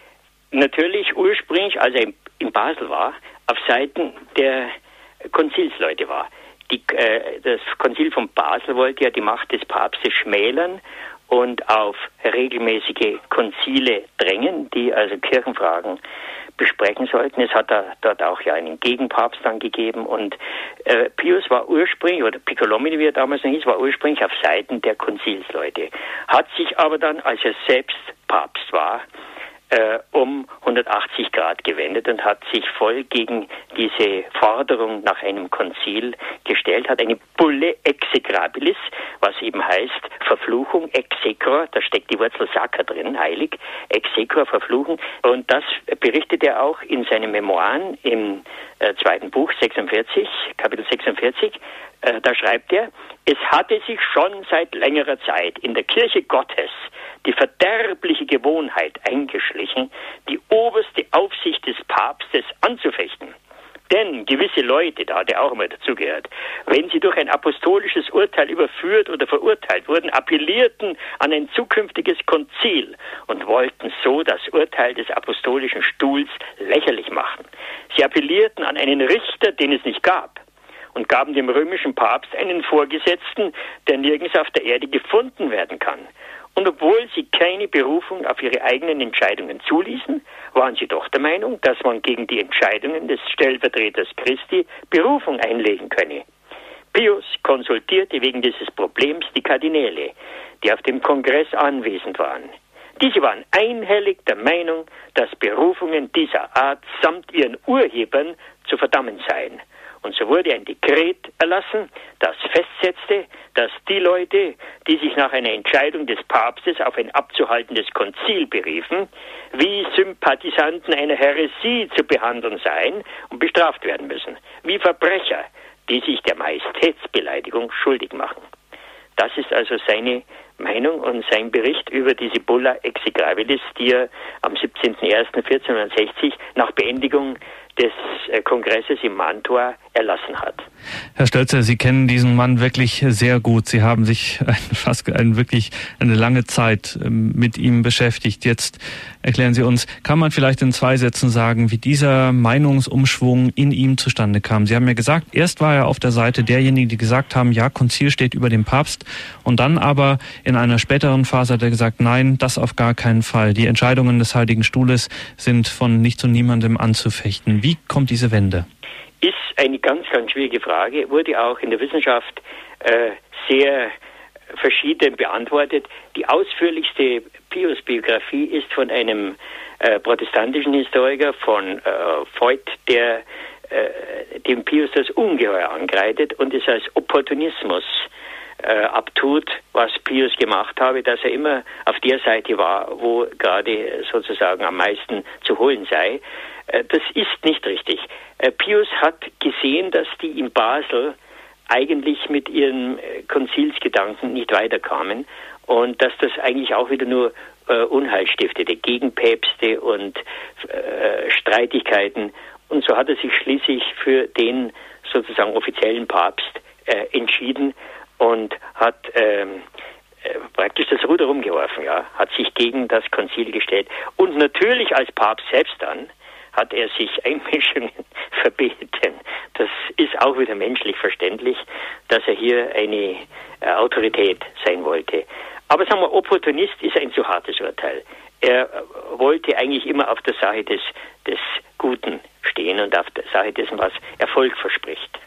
natürlich ursprünglich, als er in Basel war, auf Seiten der Konzilsleute war. Die, äh, das Konzil von Basel wollte ja die Macht des Papstes schmälern und auf regelmäßige Konzile drängen, die also Kirchenfragen besprechen sollten. Es hat da, dort auch ja einen Gegenpapst dann gegeben und äh, Pius war ursprünglich, oder Piccolomini, wie er damals noch hieß, war ursprünglich auf Seiten der Konzilsleute, hat sich aber dann, als er selbst Papst war, Äh, um hundertachtzig Grad gewendet und hat sich voll gegen diese Forderung nach einem Konzil gestellt, hat eine Bulle execrabilis, was eben heißt Verfluchung, execror, da steckt die Wurzel sacra drin, heilig, execror, Verfluchung, und das berichtet er auch in seinen Memoiren im äh, zweiten Buch, sechsundvierzig, Kapitel sechsundvierzig, äh, da schreibt er, es hatte sich schon seit längerer Zeit in der Kirche Gottes die verderbliche Gewohnheit eingeschlichen, die oberste Aufsicht des Papstes anzufechten. Denn gewisse Leute, da hat er auch immer dazugehört, wenn sie durch ein apostolisches Urteil überführt oder verurteilt wurden, appellierten an ein zukünftiges Konzil und wollten so das Urteil des apostolischen Stuhls lächerlich machen. Sie appellierten an einen Richter, den es nicht gab, und gaben dem römischen Papst einen Vorgesetzten, der nirgends auf der Erde gefunden werden kann. Und obwohl sie keine Berufung auf ihre eigenen Entscheidungen zuließen, waren sie doch der Meinung, dass man gegen die Entscheidungen des Stellvertreters Christi Berufung einlegen könne. Pius konsultierte wegen dieses Problems die Kardinäle, die auf dem Kongress anwesend waren. Diese waren einhellig der Meinung, dass Berufungen dieser Art samt ihren Urhebern zu verdammen seien. Und so wurde ein Dekret erlassen, das festsetzte, dass die Leute, die sich nach einer Entscheidung des Papstes auf ein abzuhaltendes Konzil beriefen, wie Sympathisanten einer Häresie zu behandeln seien und bestraft werden müssen, wie Verbrecher, die sich der Majestätsbeleidigung schuldig machen. Das ist also seine Meinung und sein Bericht über diese Bulla execrabilis, die er am siebzehnten ersten vierzehnhundertsechzig nach Beendigung des Kongresses in Mantua erlassen hat. Herr Stölzel, Sie kennen diesen Mann wirklich sehr gut. Sie haben sich fast ein, wirklich eine lange Zeit mit ihm beschäftigt. Jetzt erklären Sie uns, kann man vielleicht in zwei Sätzen sagen, wie dieser Meinungsumschwung in ihm zustande kam? Sie haben ja gesagt, erst war er auf der Seite derjenigen, die gesagt haben, ja, Konzil steht über dem Papst. Und dann aber in einer späteren Phase hat er gesagt, nein, das auf gar keinen Fall. Die Entscheidungen des Heiligen Stuhles sind von nicht zu niemandem anzufechten. Wie kommt diese Wende? Ist eine ganz, ganz schwierige Frage, wurde auch in der Wissenschaft äh, sehr verschieden beantwortet. Die ausführlichste Pius-Biografie ist von einem äh, protestantischen Historiker, von äh, Voigt, der äh, dem Pius das ungeheuer angreitet und es als Opportunismus äh, abtut, was Pius gemacht habe, dass er immer auf der Seite war, wo gerade sozusagen am meisten zu holen sei. Das ist nicht richtig. Pius hat gesehen, dass die in Basel eigentlich mit ihren Konzilsgedanken nicht weiterkamen und dass das eigentlich auch wieder nur äh, Unheil stiftete, Gegenpäpste und äh, Streitigkeiten. Und so hat er sich schließlich für den sozusagen offiziellen Papst äh, entschieden und hat ähm, äh, praktisch das Ruder rumgeworfen, ja, hat sich gegen das Konzil gestellt. Und natürlich als Papst selbst dann hat er sich Einmischungen verbeten. Das ist auch wieder menschlich verständlich, dass er hier eine äh, Autorität sein wollte. Aber sagen wir, Opportunist ist ein zu hartes Urteil. Er äh, wollte eigentlich immer auf der Seite des, des Guten stehen und auf der Seite dessen, was Erfolg verspricht.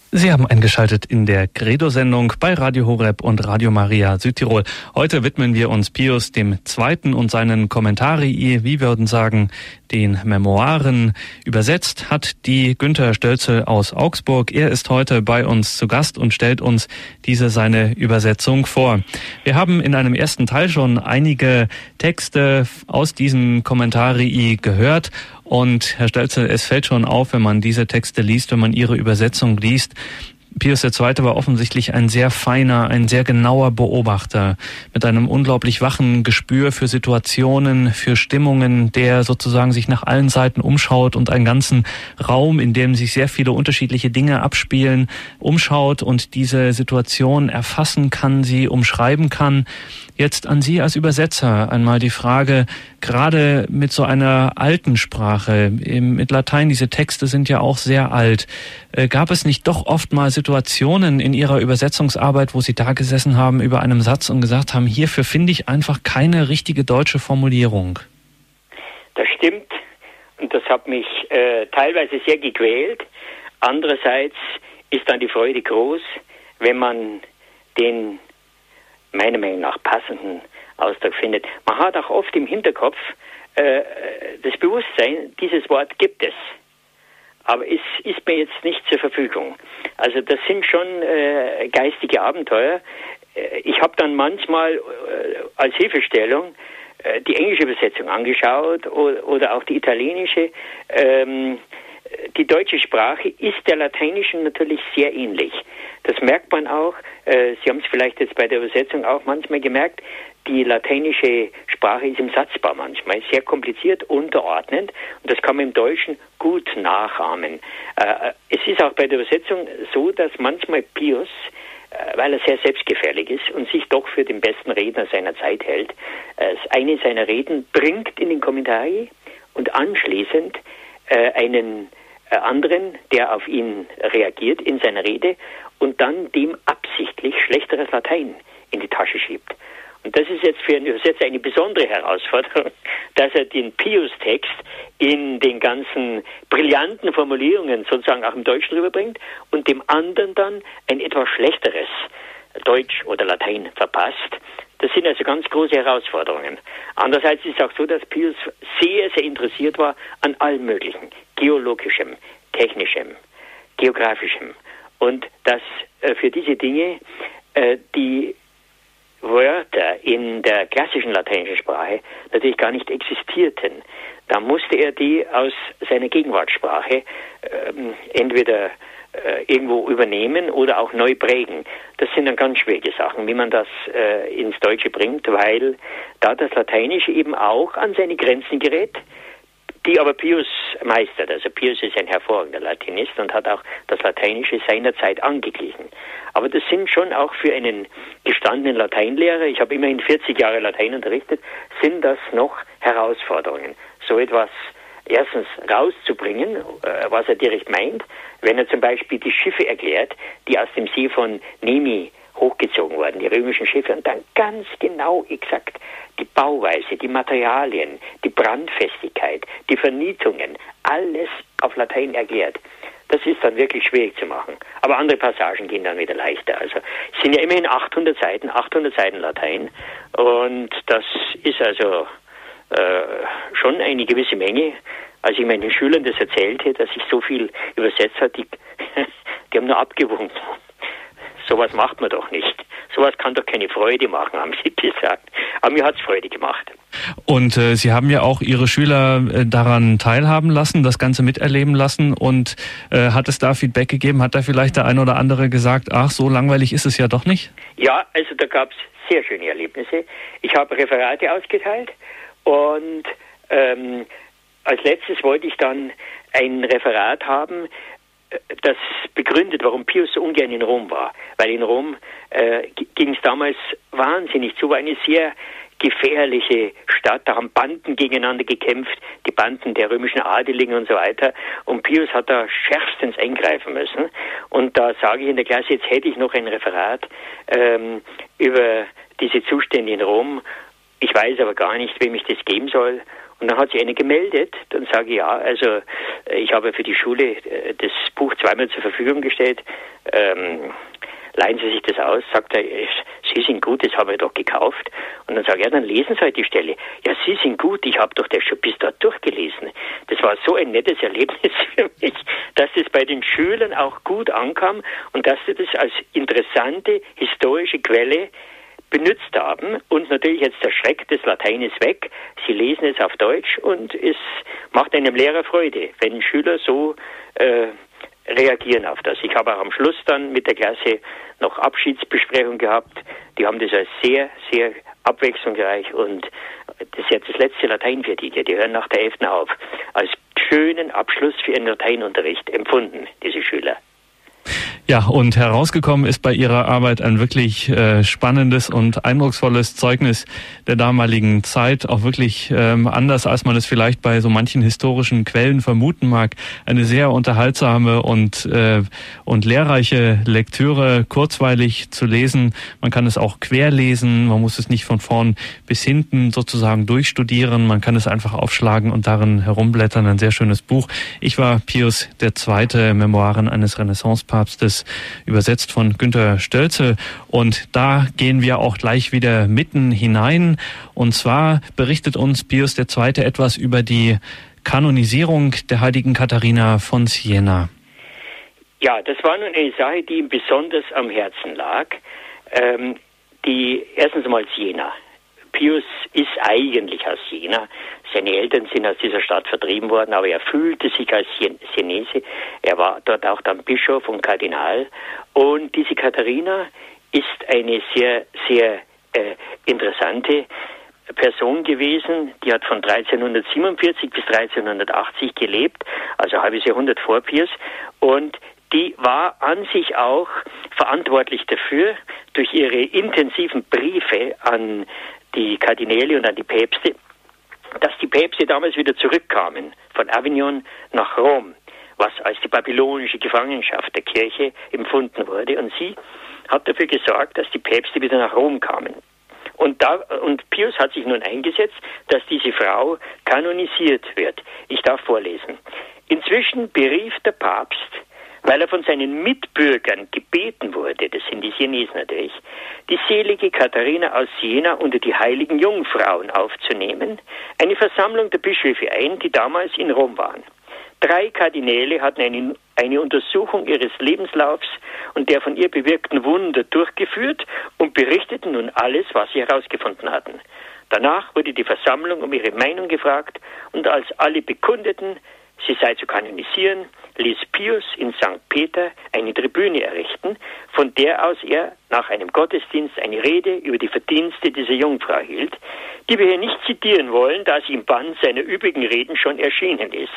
Sie haben eingeschaltet in der Credo-Sendung bei Radio Horeb und Radio Maria Südtirol. Heute widmen wir uns Pius dem Zweiten und seinen Kommentarii, wie wir würden sagen, den Memoiren. Übersetzt hat die Günther Stölzel aus Augsburg. Er ist heute bei uns zu Gast und stellt uns diese seine Übersetzung vor. Wir haben in einem ersten Teil schon einige Texte aus diesem Kommentarii gehört. Und Herr Stölzel, es fällt schon auf, wenn man diese Texte liest, wenn man Ihre Übersetzung liest. Pius der Zweite war offensichtlich ein sehr feiner, ein sehr genauer Beobachter mit einem unglaublich wachen Gespür für Situationen, für Stimmungen, der sozusagen sich nach allen Seiten umschaut und einen ganzen Raum, in dem sich sehr viele unterschiedliche Dinge abspielen, umschaut und diese Situation erfassen kann, sie umschreiben kann. Jetzt an Sie als Übersetzer einmal die Frage, gerade mit so einer alten Sprache, mit Latein, diese Texte sind ja auch sehr alt, gab es nicht doch oft mal Situationen in Ihrer Übersetzungsarbeit, wo Sie da gesessen haben über einem Satz und gesagt haben, hierfür finde ich einfach keine richtige deutsche Formulierung? Das stimmt und das hat mich äh, teilweise sehr gequält. Andererseits ist dann die Freude groß, wenn man den meiner Meinung nach passenden Ausdruck findet. Man hat auch oft im Hinterkopf äh, das Bewusstsein, dieses Wort gibt es. Aber es ist mir jetzt nicht zur Verfügung. Also das sind schon äh, geistige Abenteuer. Äh, ich habe dann manchmal äh, als Hilfestellung äh, die englische Übersetzung angeschaut oder, oder auch die italienische. Ähm, Die deutsche Sprache ist der lateinischen natürlich sehr ähnlich. Das merkt man auch. Äh, Sie haben es vielleicht jetzt bei der Übersetzung auch manchmal gemerkt. Die lateinische Sprache ist im Satzbau manchmal sehr kompliziert, unterordnend. Und das kann man im Deutschen gut nachahmen. Äh, es ist auch bei der Übersetzung so, dass manchmal Pius, äh, weil er sehr selbstgefällig ist und sich doch für den besten Redner seiner Zeit hält, äh, eine seiner Reden bringt in den Kommentari und anschließend äh, einen anderen, der auf ihn reagiert in seiner Rede und dann dem absichtlich schlechteres Latein in die Tasche schiebt. Und das ist jetzt für einen Übersetzer eine besondere Herausforderung, dass er den Pius-Text in den ganzen brillanten Formulierungen sozusagen auch im Deutschen rüberbringt und dem anderen dann ein etwas schlechteres Deutsch oder Latein verpasst. Das sind also ganz große Herausforderungen. Andererseits ist es auch so, dass Pius sehr, sehr interessiert war an allem Möglichen. Geologischem, technischem, geografischem. Und dass äh, für diese Dinge äh, die Wörter in der klassischen lateinischen Sprache natürlich gar nicht existierten. Da musste er die aus seiner Gegenwartssprache ähm, entweder äh, irgendwo übernehmen oder auch neu prägen. Das sind dann ganz schwierige Sachen, wie man das äh, ins Deutsche bringt, weil da das Lateinische eben auch an seine Grenzen gerät, die aber Pius meistert. Also Pius ist ein hervorragender Latinist und hat auch das Lateinische seinerzeit angeglichen. Aber das sind schon auch für einen gestandenen Lateinlehrer, ich habe immerhin vierzig Jahre Latein unterrichtet, sind das noch Herausforderungen. So etwas erstens rauszubringen, äh, was er direkt meint, wenn er zum Beispiel die Schiffe erklärt, die aus dem See von Nemi hochgezogen wurden, die römischen Schiffe, und dann ganz genau exakt die Bauweise, die Materialien, die Brandfestigkeit, die Vernietungen, alles auf Latein erklärt. Das ist dann wirklich schwierig zu machen. Aber andere Passagen gehen dann wieder leichter. Also es sind ja immerhin achthundert Seiten, achthundert Seiten Latein, und das ist also äh, schon eine gewisse Menge. Als ich meinen Schülern das erzählte, dass ich so viel übersetzt habe, die, die haben nur abgewunken. Sowas macht man doch nicht. Sowas kann doch keine Freude machen, haben sie gesagt. Aber mir hat es Freude gemacht. Und äh, Sie haben ja auch Ihre Schüler äh, daran teilhaben lassen, das Ganze miterleben lassen. Und äh, hat es da Feedback gegeben? Hat da vielleicht der eine oder andere gesagt, ach, so langweilig ist es ja doch nicht? Ja, also da gab es sehr schöne Erlebnisse. Ich habe Referate ausgeteilt und ähm, als letztes wollte ich dann ein Referat haben, das begründet, warum Pius so ungern in Rom war. Weil in Rom äh, ging es damals wahnsinnig zu, war eine sehr gefährliche Stadt. Da haben Banden gegeneinander gekämpft, die Banden der römischen Adeligen und so weiter. Und Pius hat da schärfstens eingreifen müssen. Und da sage ich in der Klasse, jetzt hätte ich noch ein Referat ähm, über diese Zustände in Rom. Ich weiß aber gar nicht, wem ich das geben soll. Und dann hat sich eine gemeldet. Dann sage ich, ja, also ich habe für die Schule das Buch zweimal zur Verfügung gestellt. Ähm, leihen Sie sich das aus? Sagt er, Sie sind gut, das habe ich doch gekauft. Und dann sage ich, ja, dann lesen Sie halt die Stelle. Ja, Sie sind gut, ich habe doch das schon bis dort durchgelesen. Das war so ein nettes Erlebnis für mich, dass das bei den Schülern auch gut ankam und dass sie das als interessante historische Quelle benutzt haben. Und natürlich jetzt der Schreck des Lateines weg. Sie lesen es auf Deutsch und es macht einem Lehrer Freude, wenn Schüler so äh, reagieren auf das. Ich habe auch am Schluss dann mit der Klasse noch Abschiedsbesprechung gehabt. Die haben das als sehr, sehr abwechslungsreich und das ist jetzt das letzte Latein für die. Die hören nach der elften auf. Als schönen Abschluss für ihren Lateinunterricht empfunden, diese Schüler. Ja, und herausgekommen ist bei Ihrer Arbeit ein wirklich äh, spannendes und eindrucksvolles Zeugnis der damaligen Zeit, auch wirklich ähm, anders, als man es vielleicht bei so manchen historischen Quellen vermuten mag. Eine sehr unterhaltsame und äh, und lehrreiche Lektüre, kurzweilig zu lesen. Man kann es auch querlesen, man muss es nicht von vorn bis hinten sozusagen durchstudieren, man kann es einfach aufschlagen und darin herumblättern. Ein sehr schönes Buch. Ich war Pius der Zweite, Memoiren eines Renaissancepapstes, übersetzt von Günter Stölzl. Und da gehen wir auch gleich wieder mitten hinein. Und zwar berichtet uns Pius der Zweite etwas über die Kanonisierung der heiligen Katharina von Siena. Ja, das war nun eine Sache, die ihm besonders am Herzen lag. Ähm, die erstens einmal Siena. Pius ist eigentlich aus Siena. Seine Eltern sind aus dieser Stadt vertrieben worden, aber er fühlte sich als Sienese. Er war dort auch dann Bischof und Kardinal. Und diese Katharina ist eine sehr, sehr äh, interessante Person gewesen. Die hat von dreizehnhundertsiebenundvierzig bis dreizehnhundertachtzig gelebt, also ein halbes Jahrhundert vor Pius. Und die war an sich auch verantwortlich dafür, durch ihre intensiven Briefe an die Kardinäle und an die Päpste, dass die Päpste damals wieder zurückkamen von Avignon nach Rom, was als die babylonische Gefangenschaft der Kirche empfunden wurde. Und sie hat dafür gesorgt, dass die Päpste wieder nach Rom kamen. Und, da, und Pius hat sich nun eingesetzt, dass diese Frau kanonisiert wird. Ich darf vorlesen. Inzwischen berief der Papst, weil er von seinen Mitbürgern gebeten wurde, das sind die Sienesen natürlich, die selige Katharina aus Siena unter die heiligen Jungfrauen aufzunehmen, eine Versammlung der Bischöfe ein, die damals in Rom waren. Drei Kardinäle hatten eine, eine Untersuchung ihres Lebenslaufs und der von ihr bewirkten Wunder durchgeführt und berichteten nun alles, was sie herausgefunden hatten. Danach wurde die Versammlung um ihre Meinung gefragt und als alle bekundeten, sie sei zu kanonisieren, ließ Pius in Sankt Peter eine Tribüne errichten, von der aus er nach einem Gottesdienst eine Rede über die Verdienste dieser Jungfrau hielt, die wir hier nicht zitieren wollen, da sie im Band seiner übrigen Reden schon erschienen ist.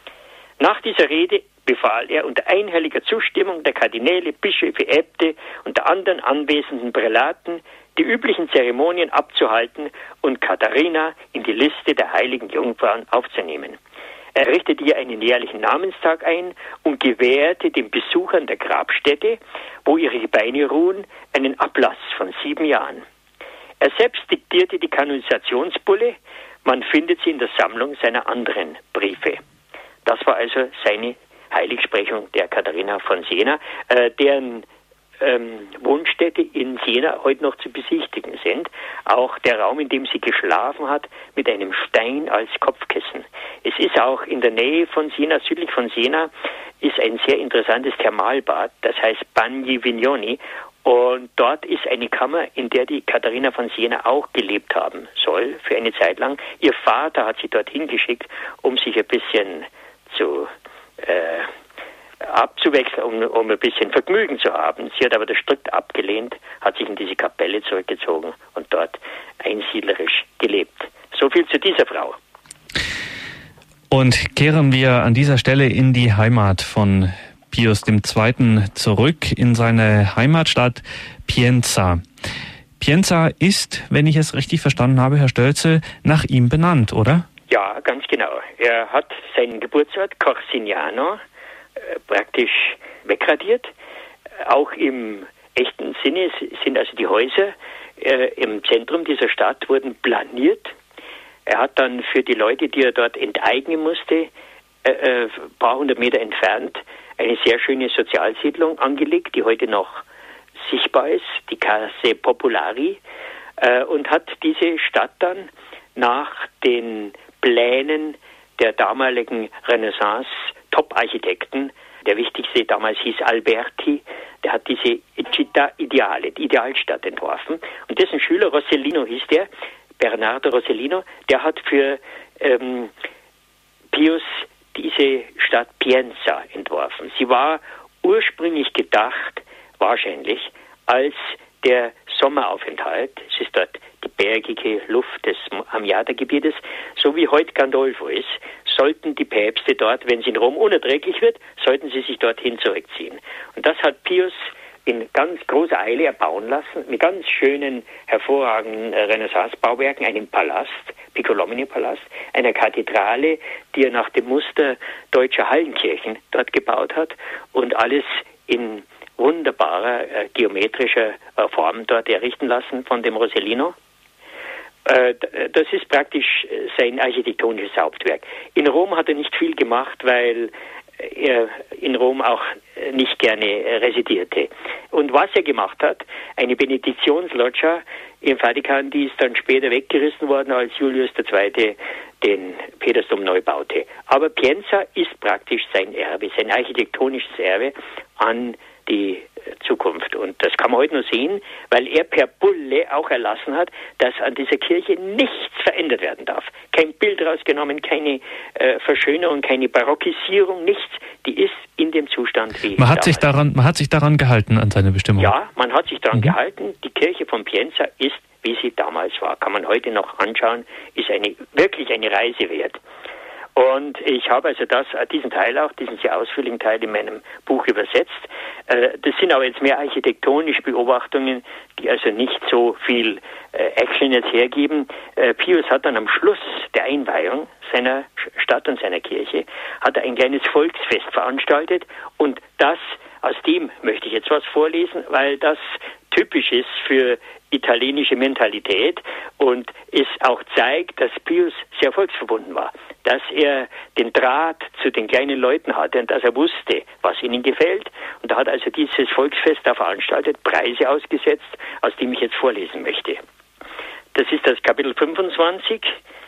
Nach dieser Rede befahl er unter einhelliger Zustimmung der Kardinäle, Bischöfe, Äbte und der anderen anwesenden Prälaten, die üblichen Zeremonien abzuhalten und Katharina in die Liste der heiligen Jungfrauen aufzunehmen. Er richtete ihr einen jährlichen Namenstag ein und gewährte den Besuchern der Grabstätte, wo ihre Gebeine ruhen, einen Ablass von sieben Jahren. Er selbst diktierte die Kanonisationsbulle, man findet sie in der Sammlung seiner anderen Briefe. Das war also seine Heiligsprechung der Katharina von Siena, äh, deren ähm, Wohnstätte in Siena heute noch zu besichtigen sind. Auch der Raum, in dem sie geschlafen hat, mit einem Stein als Kopfkissen. Es ist auch in der Nähe von Siena, südlich von Siena, ist ein sehr interessantes Thermalbad, das heißt Bagni Vignoni. Und dort ist eine Kammer, in der die Katharina von Siena auch gelebt haben soll, für eine Zeit lang. Ihr Vater hat sie dorthin geschickt, um sich ein bisschen zu äh, abzuwechseln, um, um ein bisschen Vergnügen zu haben. Sie hat aber das strikt abgelehnt, hat sich in diese Kapelle zurückgezogen und dort einsiedlerisch gelebt. So viel zu dieser Frau. Und kehren wir an dieser Stelle in die Heimat von Pius der Zweite zurück, in seine Heimatstadt Pienza. Pienza ist, wenn ich es richtig verstanden habe, Herr Stölzl, nach ihm benannt, oder? Ja, ganz genau. Er hat seinen Geburtsort Corsignano äh, praktisch wegradiert. Auch im echten Sinne sind also die Häuser äh, im Zentrum dieser Stadt wurden planiert. Er hat dann für die Leute, die er dort enteignen musste, äh, ein paar hundert Meter entfernt, eine sehr schöne Sozialsiedlung angelegt, die heute noch sichtbar ist, die Case Popolari, äh, und hat diese Stadt dann nach den Plänen der damaligen Renaissance-Top-Architekten, der wichtigste damals hieß Alberti, der hat diese Città Ideale, die Idealstadt entworfen. Und dessen Schüler, Rossellino hieß der, Bernardo Rossellino, der hat für ähm, Pius diese Stadt Pienza entworfen. Sie war ursprünglich gedacht, wahrscheinlich, als der Sommeraufenthalt. Es ist dort die bergige Luft des Amiata-Gebietes, so wie heute Gandolfo ist, sollten die Päpste dort, wenn es in Rom unerträglich wird, sollten sie sich dorthin zurückziehen. Und das hat Pius in ganz großer Eile erbauen lassen, mit ganz schönen, hervorragenden Renaissance-Bauwerken, einem Palast, Piccolomini-Palast, einer Kathedrale, die er nach dem Muster deutscher Hallenkirchen dort gebaut hat und alles in wunderbarer äh, geometrischer äh, Form dort errichten lassen von dem Rossellino. Äh, das ist praktisch sein architektonisches Hauptwerk. In Rom hat er nicht viel gemacht, weil er in Rom auch nicht gerne residierte. Und was er gemacht hat, eine Benediktionsloggia im Vatikan, die ist dann später weggerissen worden, als Julius der Zweite den Petersdom neu baute. Aber Pienza ist praktisch sein Erbe, sein architektonisches Erbe an die Zukunft. Und das kann man heute nur sehen, weil er per Bulle auch erlassen hat, dass an dieser Kirche nichts verändert werden darf. Kein Bild rausgenommen, keine äh, Verschönerung, keine Barockisierung, nichts. Die ist in dem Zustand wie man hat sich daran, man hat sich daran gehalten an seine Bestimmung. Ja, man hat sich daran mhm. gehalten. Die Kirche von Pienza ist, wie sie damals war, kann man heute noch anschauen, ist eine wirklich eine Reise wert. Und ich habe also das, diesen Teil auch, diesen sehr ausführlichen Teil in meinem Buch übersetzt. Das sind aber jetzt mehr architektonische Beobachtungen, die also nicht so viel Action jetzt hergeben. Pius hat dann am Schluss der Einweihung seiner Stadt und seiner Kirche, hat er ein kleines Volksfest veranstaltet und das, aus dem möchte ich jetzt was vorlesen, weil das typisch ist für italienische Mentalität und es auch zeigt, dass Pius sehr volksverbunden war, dass er den Draht zu den kleinen Leuten hatte und dass er wusste, was ihnen gefällt. Und er hat also dieses Volksfest da veranstaltet, Preise ausgesetzt, aus dem ich jetzt vorlesen möchte. Das ist das Kapitel fünfundzwanzig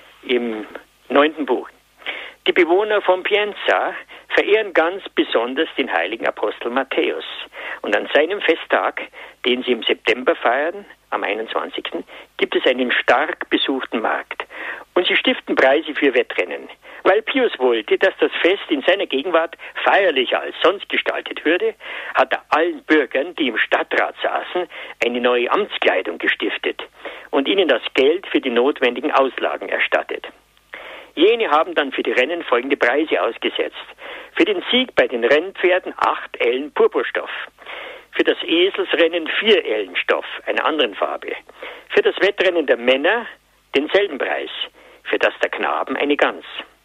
im neunten Buch. Die Bewohner von Pienza verehren ganz besonders den heiligen Apostel Matthäus. Und an seinem Festtag, den sie im September feiern, am einundzwanzigsten, gibt es einen stark besuchten Markt. Und sie stiften Preise für Wettrennen. Weil Pius wollte, dass das Fest in seiner Gegenwart feierlicher als sonst gestaltet würde, hat er allen Bürgern, die im Stadtrat saßen, eine neue Amtskleidung gestiftet und ihnen das Geld für die notwendigen Auslagen erstattet. Jene haben dann für die Rennen folgende Preise ausgesetzt. Für den Sieg bei den Rennpferden acht Ellen Purpurstoff. Für das Eselsrennen vier Ellen Stoff, einer anderen Farbe. Für das Wettrennen der Männer denselben Preis. Für das der Knaben eine Gans.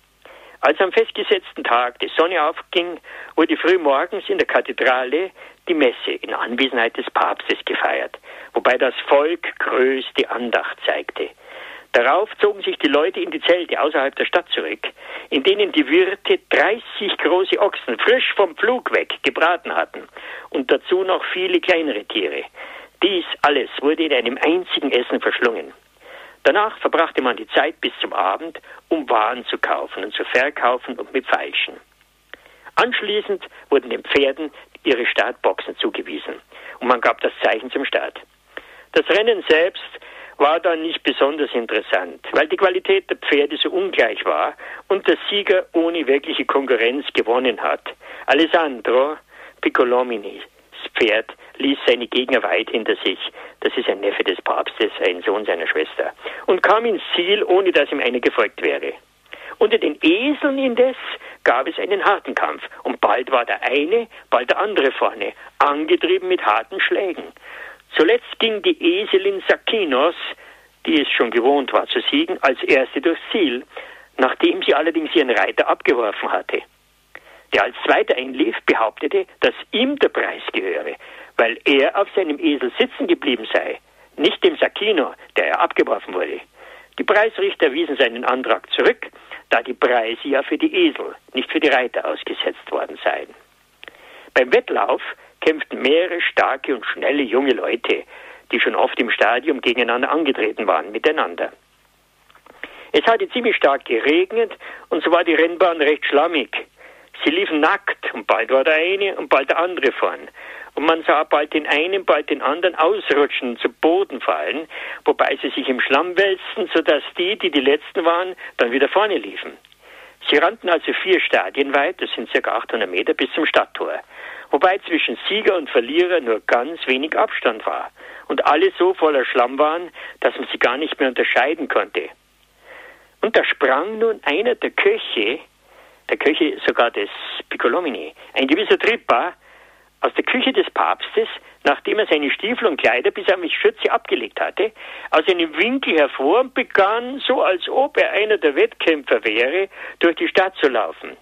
Als am festgesetzten Tag die Sonne aufging, wurde früh morgens in der Kathedrale die Messe in Anwesenheit des Papstes gefeiert, wobei das Volk größte Andacht zeigte. Darauf zogen sich die Leute in die Zelte außerhalb der Stadt zurück, in denen die Wirte dreißig große Ochsen frisch vom Pflug weg gebraten hatten und dazu noch viele kleinere Tiere. Dies alles wurde in einem einzigen Essen verschlungen. Danach verbrachte man die Zeit bis zum Abend, um Waren zu kaufen und zu verkaufen und mit Feilschen. Anschließend wurden den Pferden ihre Startboxen zugewiesen und man gab das Zeichen zum Start. Das Rennen selbst war dann nicht besonders interessant, weil die Qualität der Pferde so ungleich war und der Sieger ohne wirkliche Konkurrenz gewonnen hat. Alessandro Piccolominis Pferd ließ seine Gegner weit hinter sich. Das ist ein Neffe des Papstes, ein Sohn seiner Schwester. Und kam ins Ziel, ohne dass ihm einer gefolgt wäre. Unter den Eseln indes gab es einen harten Kampf. Und bald war der eine, bald der andere vorne, angetrieben mit harten Schlägen. Zuletzt ging die Eselin Sakinos, die es schon gewohnt war zu siegen, als erste durchs Ziel, nachdem sie allerdings ihren Reiter abgeworfen hatte. Der als Zweiter einlief, behauptete, dass ihm der Preis gehöre, weil er auf seinem Esel sitzen geblieben sei, nicht dem Sakino, der er abgeworfen wurde. Die Preisrichter wiesen seinen Antrag zurück, da die Preise ja für die Esel, nicht für die Reiter ausgesetzt worden seien. Beim Wettlauf kämpften mehrere starke und schnelle junge Leute, die schon oft im Stadion gegeneinander angetreten waren, miteinander. Es hatte ziemlich stark geregnet und so war die Rennbahn recht schlammig. Sie liefen nackt und bald war der eine und bald der andere vorn. Und man sah bald den einen, bald den anderen ausrutschen, zu Boden fallen, wobei sie sich im Schlamm wälzten, sodass die, die die Letzten waren, dann wieder vorne liefen. Sie rannten also vier Stadien weit, das sind ca. achthundert Meter, bis zum Stadttor, wobei zwischen Sieger und Verlierer nur ganz wenig Abstand war und alle so voller Schlamm waren, dass man sie gar nicht mehr unterscheiden konnte. Und da sprang nun einer der Köche, der Köche sogar des Piccolomini, ein gewisser Trippa, aus der Küche des Papstes, nachdem er seine Stiefel und Kleider bis an die Schürze abgelegt hatte, aus einem Winkel hervor und begann, so als ob er einer der Wettkämpfer wäre, durch die Stadt zu laufen.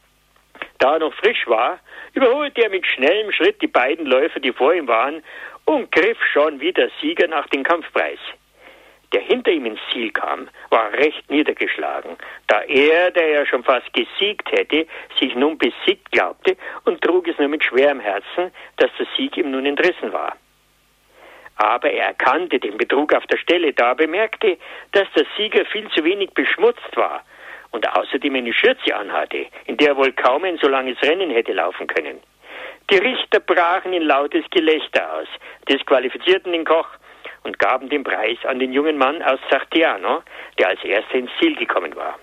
Da er noch frisch war, überholte er mit schnellem Schritt die beiden Läufer, die vor ihm waren, und griff schon wieder Sieger nach dem Kampfpreis. Der hinter ihm ins Ziel kam, war recht niedergeschlagen, da er, der ja schon fast gesiegt hätte, sich nun besiegt glaubte und trug es nur mit schwerem Herzen, dass der Sieg ihm nun entrissen war. Aber er erkannte den Betrug auf der Stelle, da er bemerkte, dass der Sieger viel zu wenig beschmutzt war und außerdem eine Schürze anhatte, in der er wohl kaum ein so langes Rennen hätte laufen können. Die Richter brachen in lautes Gelächter aus, disqualifizierten den Koch und gaben den Preis an den jungen Mann aus Sartiano, der als erster ins Ziel gekommen war.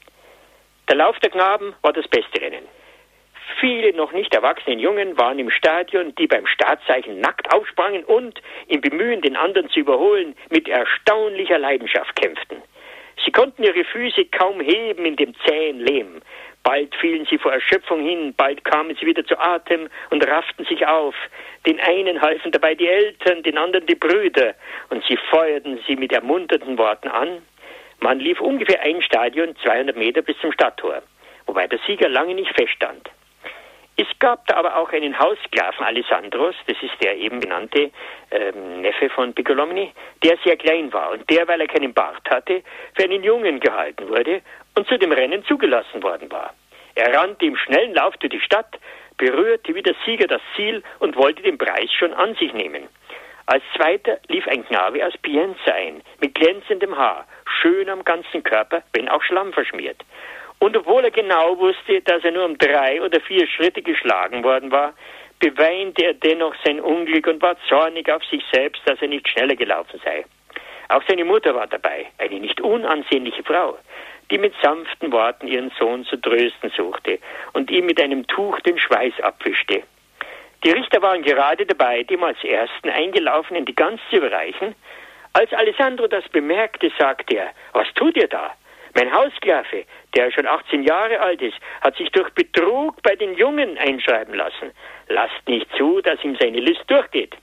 Der Lauf der Knaben war das beste Rennen. Viele noch nicht erwachsenen Jungen waren im Stadion, die beim Startzeichen nackt aufsprangen und, im Bemühen, den anderen zu überholen, mit erstaunlicher Leidenschaft kämpften. Sie konnten ihre Füße kaum heben in dem zähen Lehm. Bald fielen sie vor Erschöpfung hin, bald kamen sie wieder zu Atem und rafften sich auf. Den einen halfen dabei die Eltern, den anderen die Brüder, und sie feuerten sie mit ermunternden Worten an. Man lief ungefähr ein Stadion, zweihundert Meter bis zum Stadttor, wobei der Sieger lange nicht feststand. Es gab da aber auch einen Haussklaven, Alessandros, das ist der eben benannte ähm, Neffe von Piccolomini, der sehr klein war und der, weil er keinen Bart hatte, für einen Jungen gehalten wurde und zu dem Rennen zugelassen worden war. Er rannte im schnellen Lauf durch die Stadt, berührte wie der Sieger das Ziel und wollte den Preis schon an sich nehmen. Als Zweiter lief ein Knabe aus Pienza ein, mit glänzendem Haar, schön am ganzen Körper, wenn auch Schlamm verschmiert. Und obwohl er genau wusste, dass er nur um drei oder vier Schritte geschlagen worden war, beweinte er dennoch sein Unglück und war zornig auf sich selbst, dass er nicht schneller gelaufen sei. Auch seine Mutter war dabei, eine nicht unansehnliche Frau, die mit sanften Worten ihren Sohn zu trösten suchte und ihm mit einem Tuch den Schweiß abwischte. Die Richter waren gerade dabei, dem als Ersten Eingelaufenen die Gans zu überreichen. Als Alessandro das bemerkte, sagte er: "Was tut ihr da? Mein Haussklave, der schon achtzehn Jahre alt ist, hat sich durch Betrug bei den Jungen einschreiben lassen. Lasst nicht zu, dass ihm seine List durchgeht."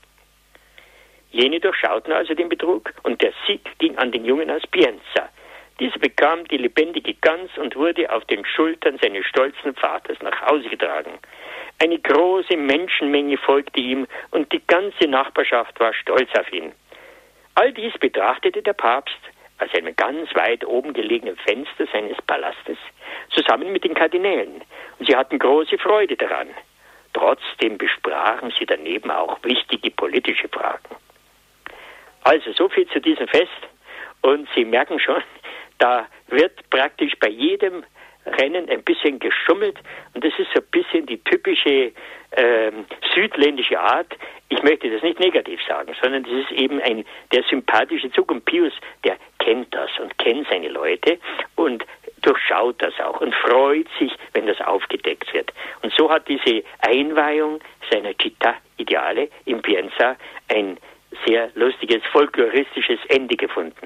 Jene durchschauten also den Betrug und der Sieg ging an den Jungen aus Pienza. Dieser bekam die lebendige Gans und wurde auf den Schultern seines stolzen Vaters nach Hause getragen. Eine große Menschenmenge folgte ihm und die ganze Nachbarschaft war stolz auf ihn. All dies betrachtete der Papst aus einem ganz weit oben gelegenen Fenster seines Palastes, zusammen mit den Kardinälen, und sie hatten große Freude daran. Trotzdem besprachen sie daneben auch wichtige politische Fragen. Also so viel zu diesem Fest, und Sie merken schon, da wird praktisch bei jedem Rennen ein bisschen geschummelt, und das ist so ein bisschen die typische ähm, südländische Art. Ich möchte das nicht negativ sagen, sondern das ist eben ein der sympathische Zug, und Pius, der kennt das und kennt seine Leute und durchschaut das auch und freut sich, wenn das aufgedeckt wird. Und so hat diese Einweihung seiner Città Ideale in Pienza ein sehr lustiges, folkloristisches Ende gefunden.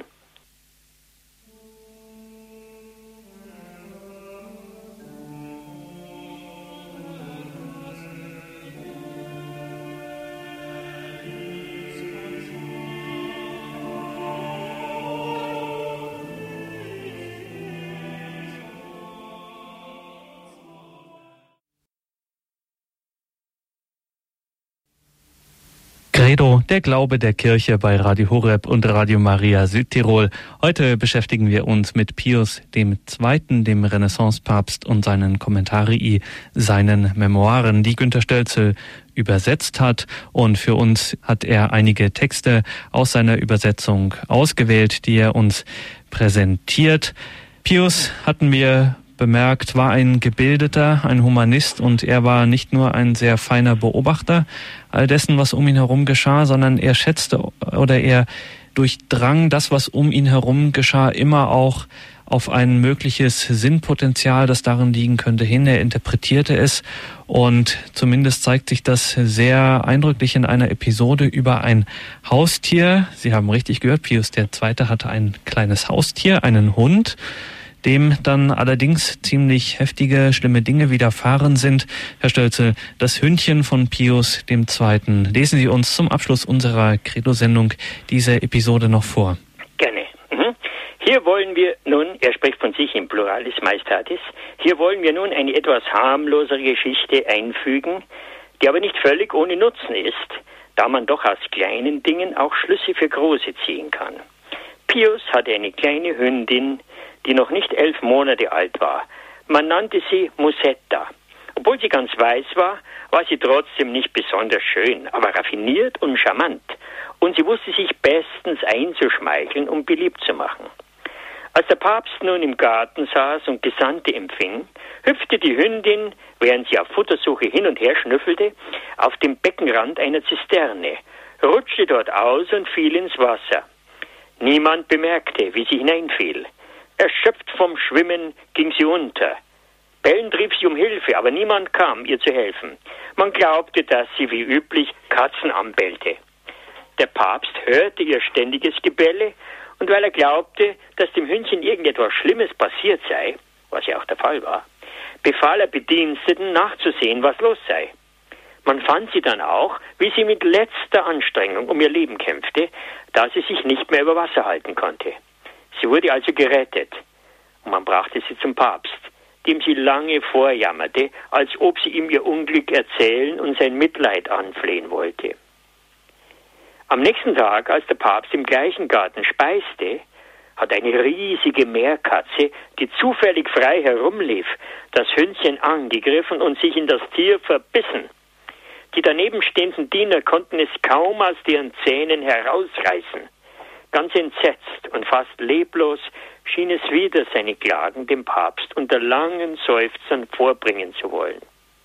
Credo, der Glaube der Kirche bei Radio Horeb und Radio Maria Südtirol. Heute beschäftigen wir uns mit Pius dem Zweiten, dem Renaissancepapst und seinen Kommentarii, seinen Memoiren, die Günter Stelzel übersetzt hat. Und für uns hat er einige Texte aus seiner Übersetzung ausgewählt, die er uns präsentiert. Pius, hatten wir bemerkt, war ein Gebildeter, ein Humanist, und er war nicht nur ein sehr feiner Beobachter all dessen, was um ihn herum geschah, sondern er schätzte oder er durchdrang das, was um ihn herum geschah, immer auch auf ein mögliches Sinnpotenzial, das darin liegen könnte, hin. Er interpretierte es, und zumindest zeigt sich das sehr eindrücklich in einer Episode über ein Haustier. Sie haben richtig gehört, Pius der Zweite hatte ein kleines Haustier, einen Hund, dem dann allerdings ziemlich heftige, schlimme Dinge widerfahren sind. Herr Stelzel, das Hündchen von Pius dem Zweiten. Lesen Sie uns zum Abschluss unserer Credo-Sendung diese Episode noch vor. Gerne. Mhm. Hier wollen wir nun, er spricht von sich im Pluralis Majestatis, hier wollen wir nun eine etwas harmlosere Geschichte einfügen, die aber nicht völlig ohne Nutzen ist, da man doch aus kleinen Dingen auch Schlüsse für große ziehen kann. Pius hatte eine kleine Hündin, die noch nicht elf Monate alt war. Man nannte sie Musetta. Obwohl sie ganz weiß war, war sie trotzdem nicht besonders schön, aber raffiniert und charmant. Und sie wusste sich bestens einzuschmeicheln und beliebt zu machen. Als der Papst nun im Garten saß und Gesandte empfing, hüpfte die Hündin, während sie auf Futtersuche hin und her schnüffelte, auf dem Beckenrand einer Zisterne, rutschte dort aus und fiel ins Wasser. Niemand bemerkte, wie sie hineinfiel. Erschöpft vom Schwimmen ging sie unter. Bellend rief sie um Hilfe, aber niemand kam, ihr zu helfen. Man glaubte, dass sie wie üblich Katzen anbellte. Der Papst hörte ihr ständiges Gebelle, und weil er glaubte, dass dem Hündchen irgendetwas Schlimmes passiert sei, was ja auch der Fall war, befahl er Bediensteten nachzusehen, was los sei. Man fand sie dann auch, wie sie mit letzter Anstrengung um ihr Leben kämpfte, da sie sich nicht mehr über Wasser halten konnte. Sie wurde also gerettet, und man brachte sie zum Papst, dem sie lange vorjammerte, als ob sie ihm ihr Unglück erzählen und sein Mitleid anflehen wollte. Am nächsten Tag, als der Papst im gleichen Garten speiste, hat eine riesige Meerkatze, die zufällig frei herumlief, das Hündchen angegriffen und sich in das Tier verbissen. Die daneben stehenden Diener konnten es kaum aus deren Zähnen herausreißen. Ganz entsetzt und fast leblos schien es wieder seine Klagen dem Papst unter langen Seufzern vorbringen zu wollen.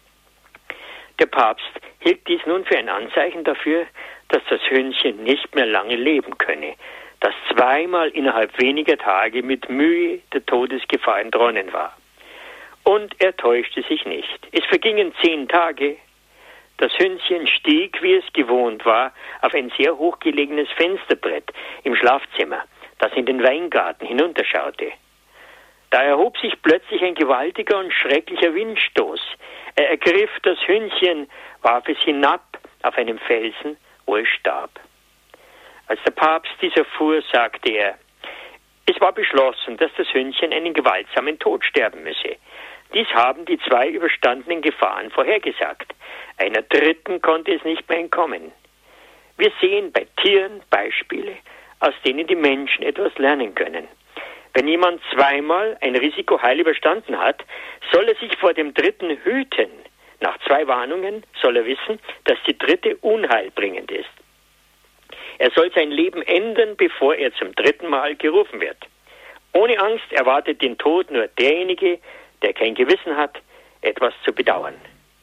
Der Papst hielt dies nun für ein Anzeichen dafür, dass das Hündchen nicht mehr lange leben könne, das zweimal innerhalb weniger Tage mit Mühe der Todesgefahr entronnen war. Und er täuschte sich nicht. Es vergingen zehn Tage. Das Hündchen stieg, wie es gewohnt war, auf ein sehr hochgelegenes Fensterbrett im Schlafzimmer, das in den Weingarten hinunterschaute. Da erhob sich plötzlich ein gewaltiger und schrecklicher Windstoß. Er ergriff das Hündchen, warf es hinab auf einem Felsen, wo es starb. Als der Papst dies erfuhr, sagte er, es war beschlossen, dass das Hündchen einen gewaltsamen Tod sterben müsse. Dies haben die zwei überstandenen Gefahren vorhergesagt. Einer dritten konnte es nicht mehr entkommen. Wir sehen bei Tieren Beispiele, aus denen die Menschen etwas lernen können. Wenn jemand zweimal ein Risiko heil überstanden hat, soll er sich vor dem dritten hüten. Nach zwei Warnungen soll er wissen, dass die dritte unheilbringend ist. Er soll sein Leben ändern, bevor er zum dritten Mal gerufen wird. Ohne Angst erwartet den Tod nur derjenige, der kein Gewissen hat, etwas zu bedauern.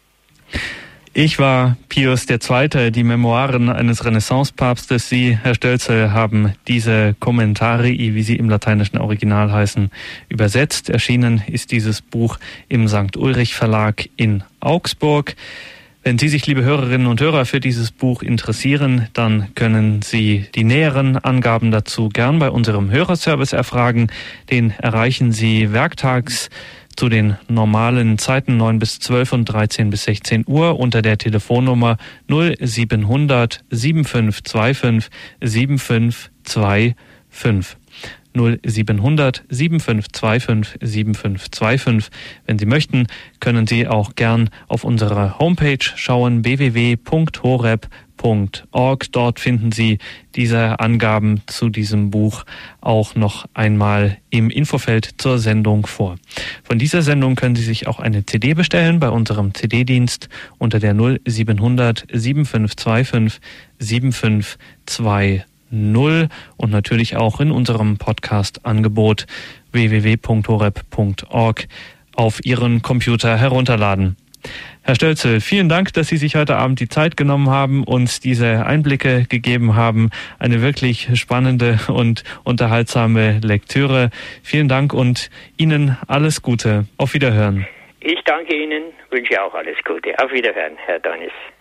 Ich war Pius der Zweite, die Memoiren eines Renaissancepapstes. Sie, Herr Stelzel, haben diese Kommentarii, wie sie im lateinischen Original heißen, übersetzt. Erschienen ist dieses Buch im Sankt Ulrich Verlag in Augsburg. Wenn Sie sich, liebe Hörerinnen und Hörer, für dieses Buch interessieren, dann können Sie die näheren Angaben dazu gern bei unserem Hörerservice erfragen. Den erreichen Sie werktags zu den normalen Zeiten neun bis zwölf und dreizehn bis sechzehn Uhr unter der Telefonnummer null siebenhundert siebenundfünfzig fünfundzwanzig fünfundsiebzig fünfundzwanzig. null siebenhundert siebenundfünfzig fünfundzwanzig fünfundsiebzig fünfundsiebzig. Wenn Sie möchten, können Sie auch gern auf unsere Homepage schauen, w w w punkt horeb punkt org. Dort finden Sie diese Angaben zu diesem Buch auch noch einmal im Infofeld zur Sendung vor. Von dieser Sendung können Sie sich auch eine C D bestellen bei unserem C D-Dienst unter der null siebenhundert sieben fünf zwei fünf sieben fünf zwei null und natürlich auch in unserem Podcast-Angebot w w w punkt horeb punkt org auf Ihren Computer herunterladen. Herr Stölzel, vielen Dank, dass Sie sich heute Abend die Zeit genommen haben, uns diese Einblicke gegeben haben. Eine wirklich spannende und unterhaltsame Lektüre. Vielen Dank und Ihnen alles Gute. Auf Wiederhören. Ich danke Ihnen, wünsche auch alles Gute. Auf Wiederhören, Herr Donis.